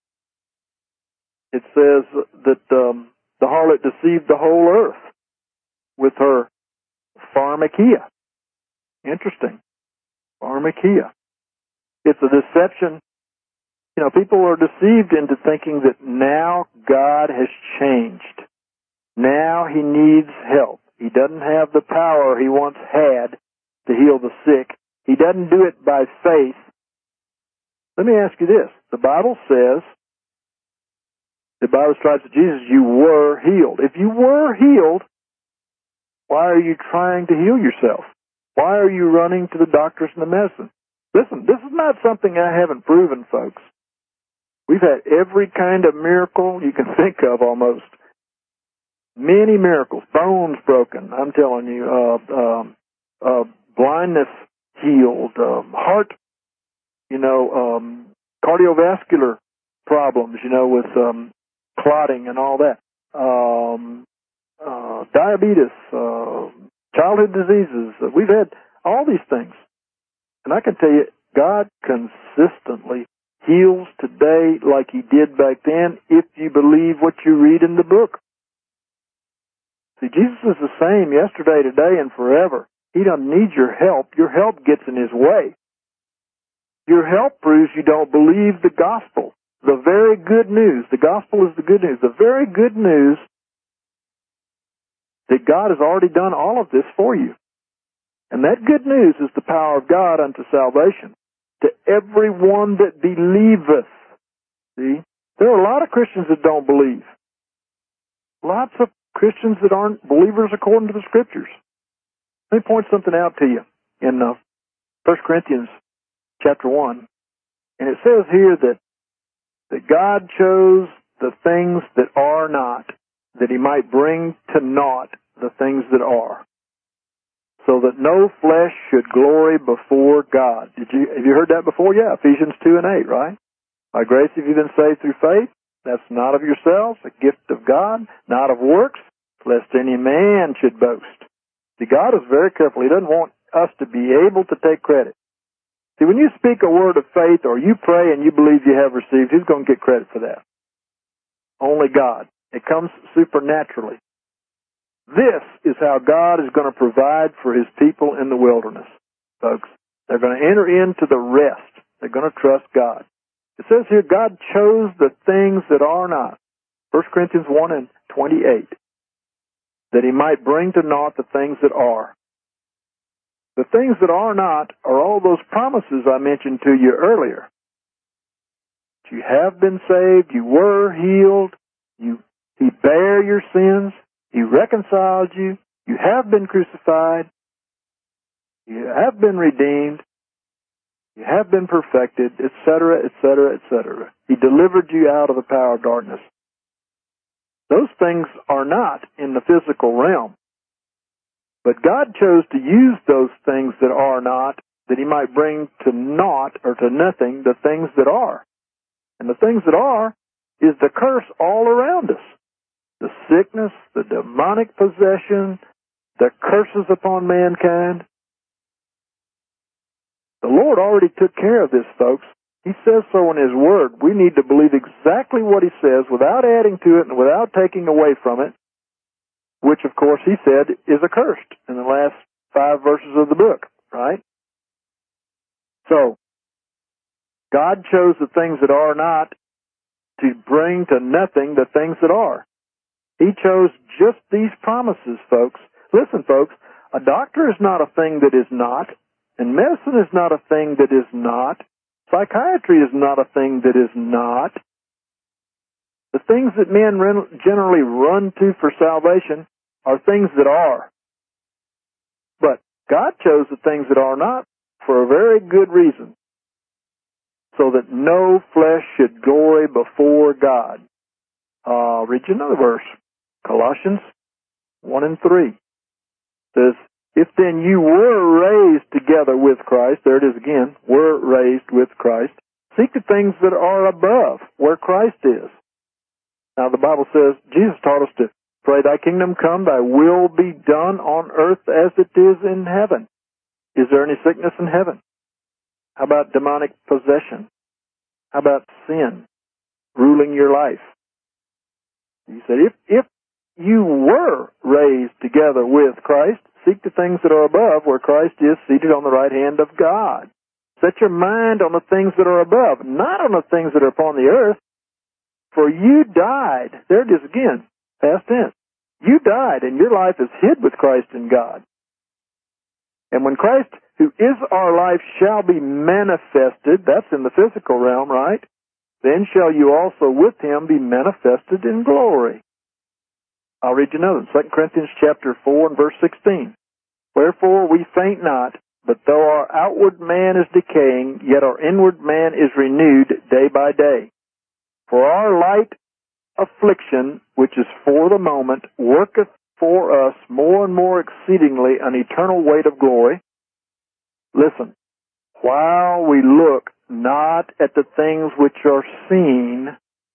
it says that um, the harlot deceived the whole earth with her pharmakia. Interesting. Pharmakia. It's a deception. You know, people are deceived into thinking that now God has changed. Now He needs help. He doesn't have the power He once had to heal the sick. He doesn't do it by faith. Let me ask you this. The Bible says, the Bible stripes of Jesus, you were healed. If you were healed, why are you trying to heal yourself? Why are you running to the doctors and the medicine? Listen, this is not something I haven't proven, folks. We've had every kind of miracle you can think of almost. Many miracles. Bones broken, I'm telling you. Uh, um, uh, blindness healed. Um, heart, you know, um, cardiovascular problems, you know, with um, clotting and all that, um, uh, diabetes, uh, childhood diseases. We've had all these things. And I can tell you, God consistently heals today like He did back then if you believe what you read in the book. See, Jesus is the same yesterday, today, and forever. He doesn't need your help. Your help gets in His way. Your help proves you don't believe the gospel. The very good news. The gospel is the good news. The very good news that God has already done all of this for you. And that good news is the power of God unto salvation to everyone that believeth. See? There are a lot of Christians that don't believe. Lots of Christians that aren't believers according to the Scriptures. Let me point something out to you in uh, First Corinthians chapter one. And it says here that, that God chose the things that are not, that He might bring to naught the things that are, so that no flesh should glory before God. Did you have you heard that before? Yeah, Ephesians two and eight, right? By grace have you been saved through faith. That's not of yourselves, a gift of God, not of works, lest any man should boast. See, God is very careful. He doesn't want us to be able to take credit. See, when you speak a word of faith or you pray and you believe you have received, who's going to get credit for that? Only God. It comes supernaturally. This is how God is going to provide for His people in the wilderness, folks. They're going to enter into the rest. They're going to trust God. It says here, God chose the things that are not. First Corinthians one and twenty-eight. That He might bring to naught the things that are. The things that are not are all those promises I mentioned to you earlier. You have been saved. You were healed. You, He bare your sins. He reconciled you. You have been crucified. You have been redeemed. You have been perfected, et cetera, et cetera, et cetera. He delivered you out of the power of darkness. Those things are not in the physical realm. But God chose to use those things that are not, that He might bring to naught or to nothing the things that are. And the things that are is the curse all around us. The sickness, the demonic possession, the curses upon mankind. The Lord already took care of this, folks. He says so in His Word. We need to believe exactly what He says without adding to it and without taking away from it, which, of course, He said is accursed in the last five verses of the book, right? So, God chose the things that are not to bring to nothing the things that are. He chose just these promises, folks. Listen, folks, a doctor is not a thing that is not, and medicine is not a thing that is not. Psychiatry is not a thing that is not. The things that men generally run to for salvation are things that are. But God chose the things that are not for a very good reason, so that no flesh should glory before God. Uh, read you another verse. Colossians one and three says, if then you were raised together with Christ, there it is again, were raised with Christ, seek the things that are above, where Christ is. Now the Bible says, Jesus taught us to pray, thy kingdom come, thy will be done on earth as it is in heaven. Is there any sickness in heaven? How about demonic possession? How about sin ruling your life? He said, if, if you were raised together with Christ, seek the things that are above, where Christ is seated on the right hand of God. Set your mind on the things that are above, not on the things that are upon the earth. For you died. There it is again, past tense. You died, and your life is hid with Christ in God. And when Christ, who is our life, shall be manifested, that's in the physical realm, right? Then shall you also with Him be manifested in glory. I'll read you another one. Second Corinthians chapter four and verse sixteen. Wherefore we faint not, but though our outward man is decaying, yet our inward man is renewed day by day. For our light affliction, which is for the moment, worketh for us more and more exceedingly an eternal weight of glory. Listen, while we look not at the things which are seen,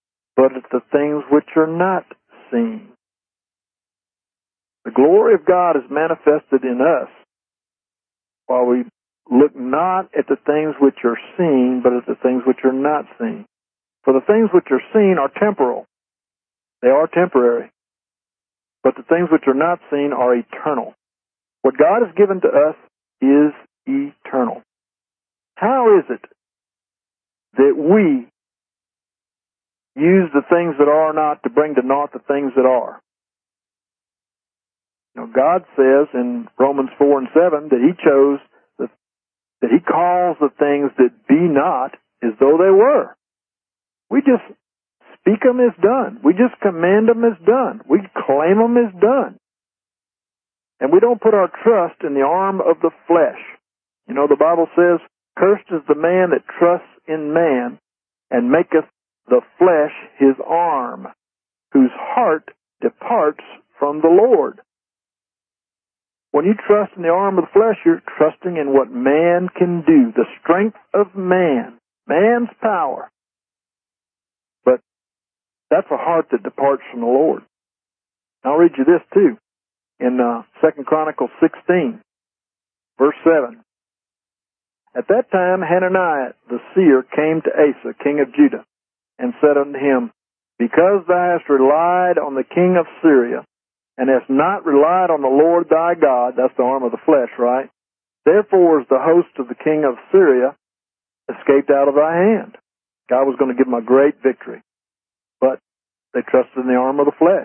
but at the things which are not seen. The glory of God is manifested in us, while we look not at the things which are seen, but at the things which are not seen. For the things which are seen are temporal. They are temporary. But the things which are not seen are eternal. What God has given to us is eternal. How is it that we use the things that are not to bring to naught the things that are? You know, God says in Romans four and seven that He chose, the, that He calls the things that be not as though they were. We just speak them as done. We just command them as done. We claim them as done. And we don't put our trust in the arm of the flesh. You know, the Bible says, cursed is the man that trusts in man and maketh the flesh his arm, whose heart departs from the Lord. When you trust in the arm of the flesh, you're trusting in what man can do, the strength of man, man's power. But that's a heart that departs from the Lord. I'll read you this too. In uh, Second Chronicles sixteen, verse seven. At that time Hananiah the seer came to Asa, king of Judah, and said unto him, Because thou hast relied on the king of Syria, and hast not relied on the Lord thy God, that's the arm of the flesh, right? Therefore is the host of the king of Syria escaped out of thy hand. God was going to give them a great victory. But they trusted in the arm of the flesh.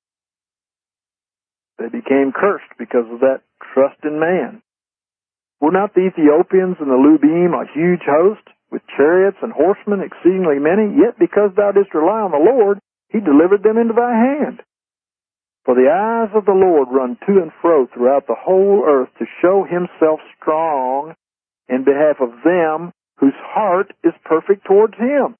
They became cursed because of that trust in man. Were not the Ethiopians and the Lubim a huge host, with chariots and horsemen exceedingly many? Yet because thou didst rely on the Lord, He delivered them into thy hand. For the eyes of the Lord run to and fro throughout the whole earth to show Himself strong in behalf of them whose heart is perfect towards Him.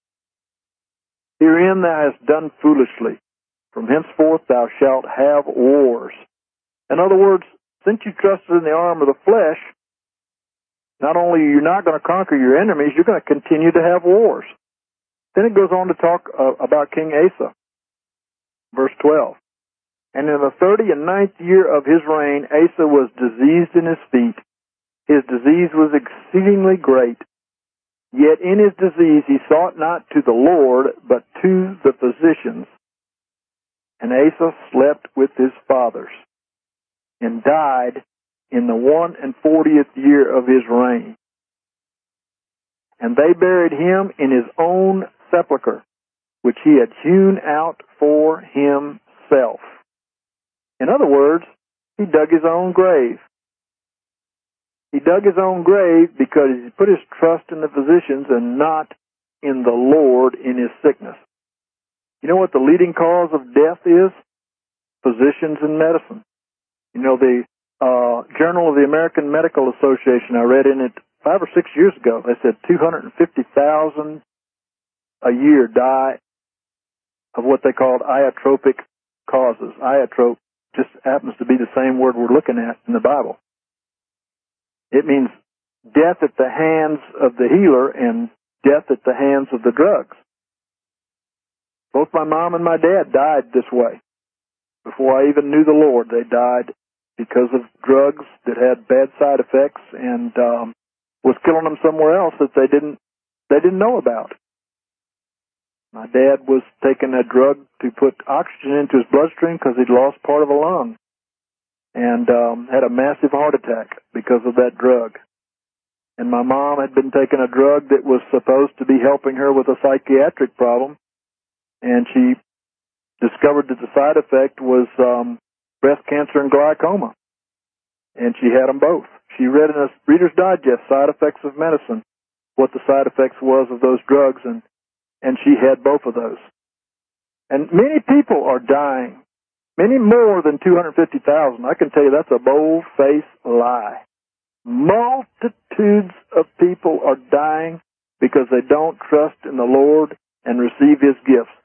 Herein thou hast done foolishly. From henceforth thou shalt have wars. In other words, since you trusted in the arm of the flesh, not only are you not going to conquer your enemies, you're going to continue to have wars. Then it goes on to talk uh, about King Asa. Verse twelve. And in the thirty and ninth year of his reign, Asa was diseased in his feet. His disease was exceedingly great. Yet in his disease he sought not to the Lord, but to the physicians. And Asa slept with his fathers, and died in the one and fortieth year of his reign. And they buried him in his own sepulchre, which he had hewn out for himself. In other words, he dug his own grave. He dug his own grave because he put his trust in the physicians and not in the Lord in his sickness. You know what the leading cause of death is? Physicians and medicine. You know, the uh, Journal of the American Medical Association, I read in it five or six years ago, they said two hundred fifty thousand a year die of what they called iotropic causes. Iotrope just happens to be the same word we're looking at in the Bible. It means death at the hands of the healer and death at the hands of the drugs. Both my mom and my dad died this way. Before I even knew the Lord, they died because of drugs that had bad side effects and um, was killing them somewhere else that they didn't they didn't know about. My dad was taking a drug to put oxygen into his bloodstream because he'd lost part of a lung and um, had a massive heart attack because of that drug. And my mom had been taking a drug that was supposed to be helping her with a psychiatric problem, and she discovered that the side effect was um, breast cancer and glaucoma. And she had them both. She read in a Reader's Digest, Side Effects of Medicine, what the side effects was of those drugs, and, and she had both of those. And many people are dying, many more than two hundred fifty thousand. I can tell you that's a bold-faced lie. Multitudes of people are dying because they don't trust in the Lord and receive His gifts.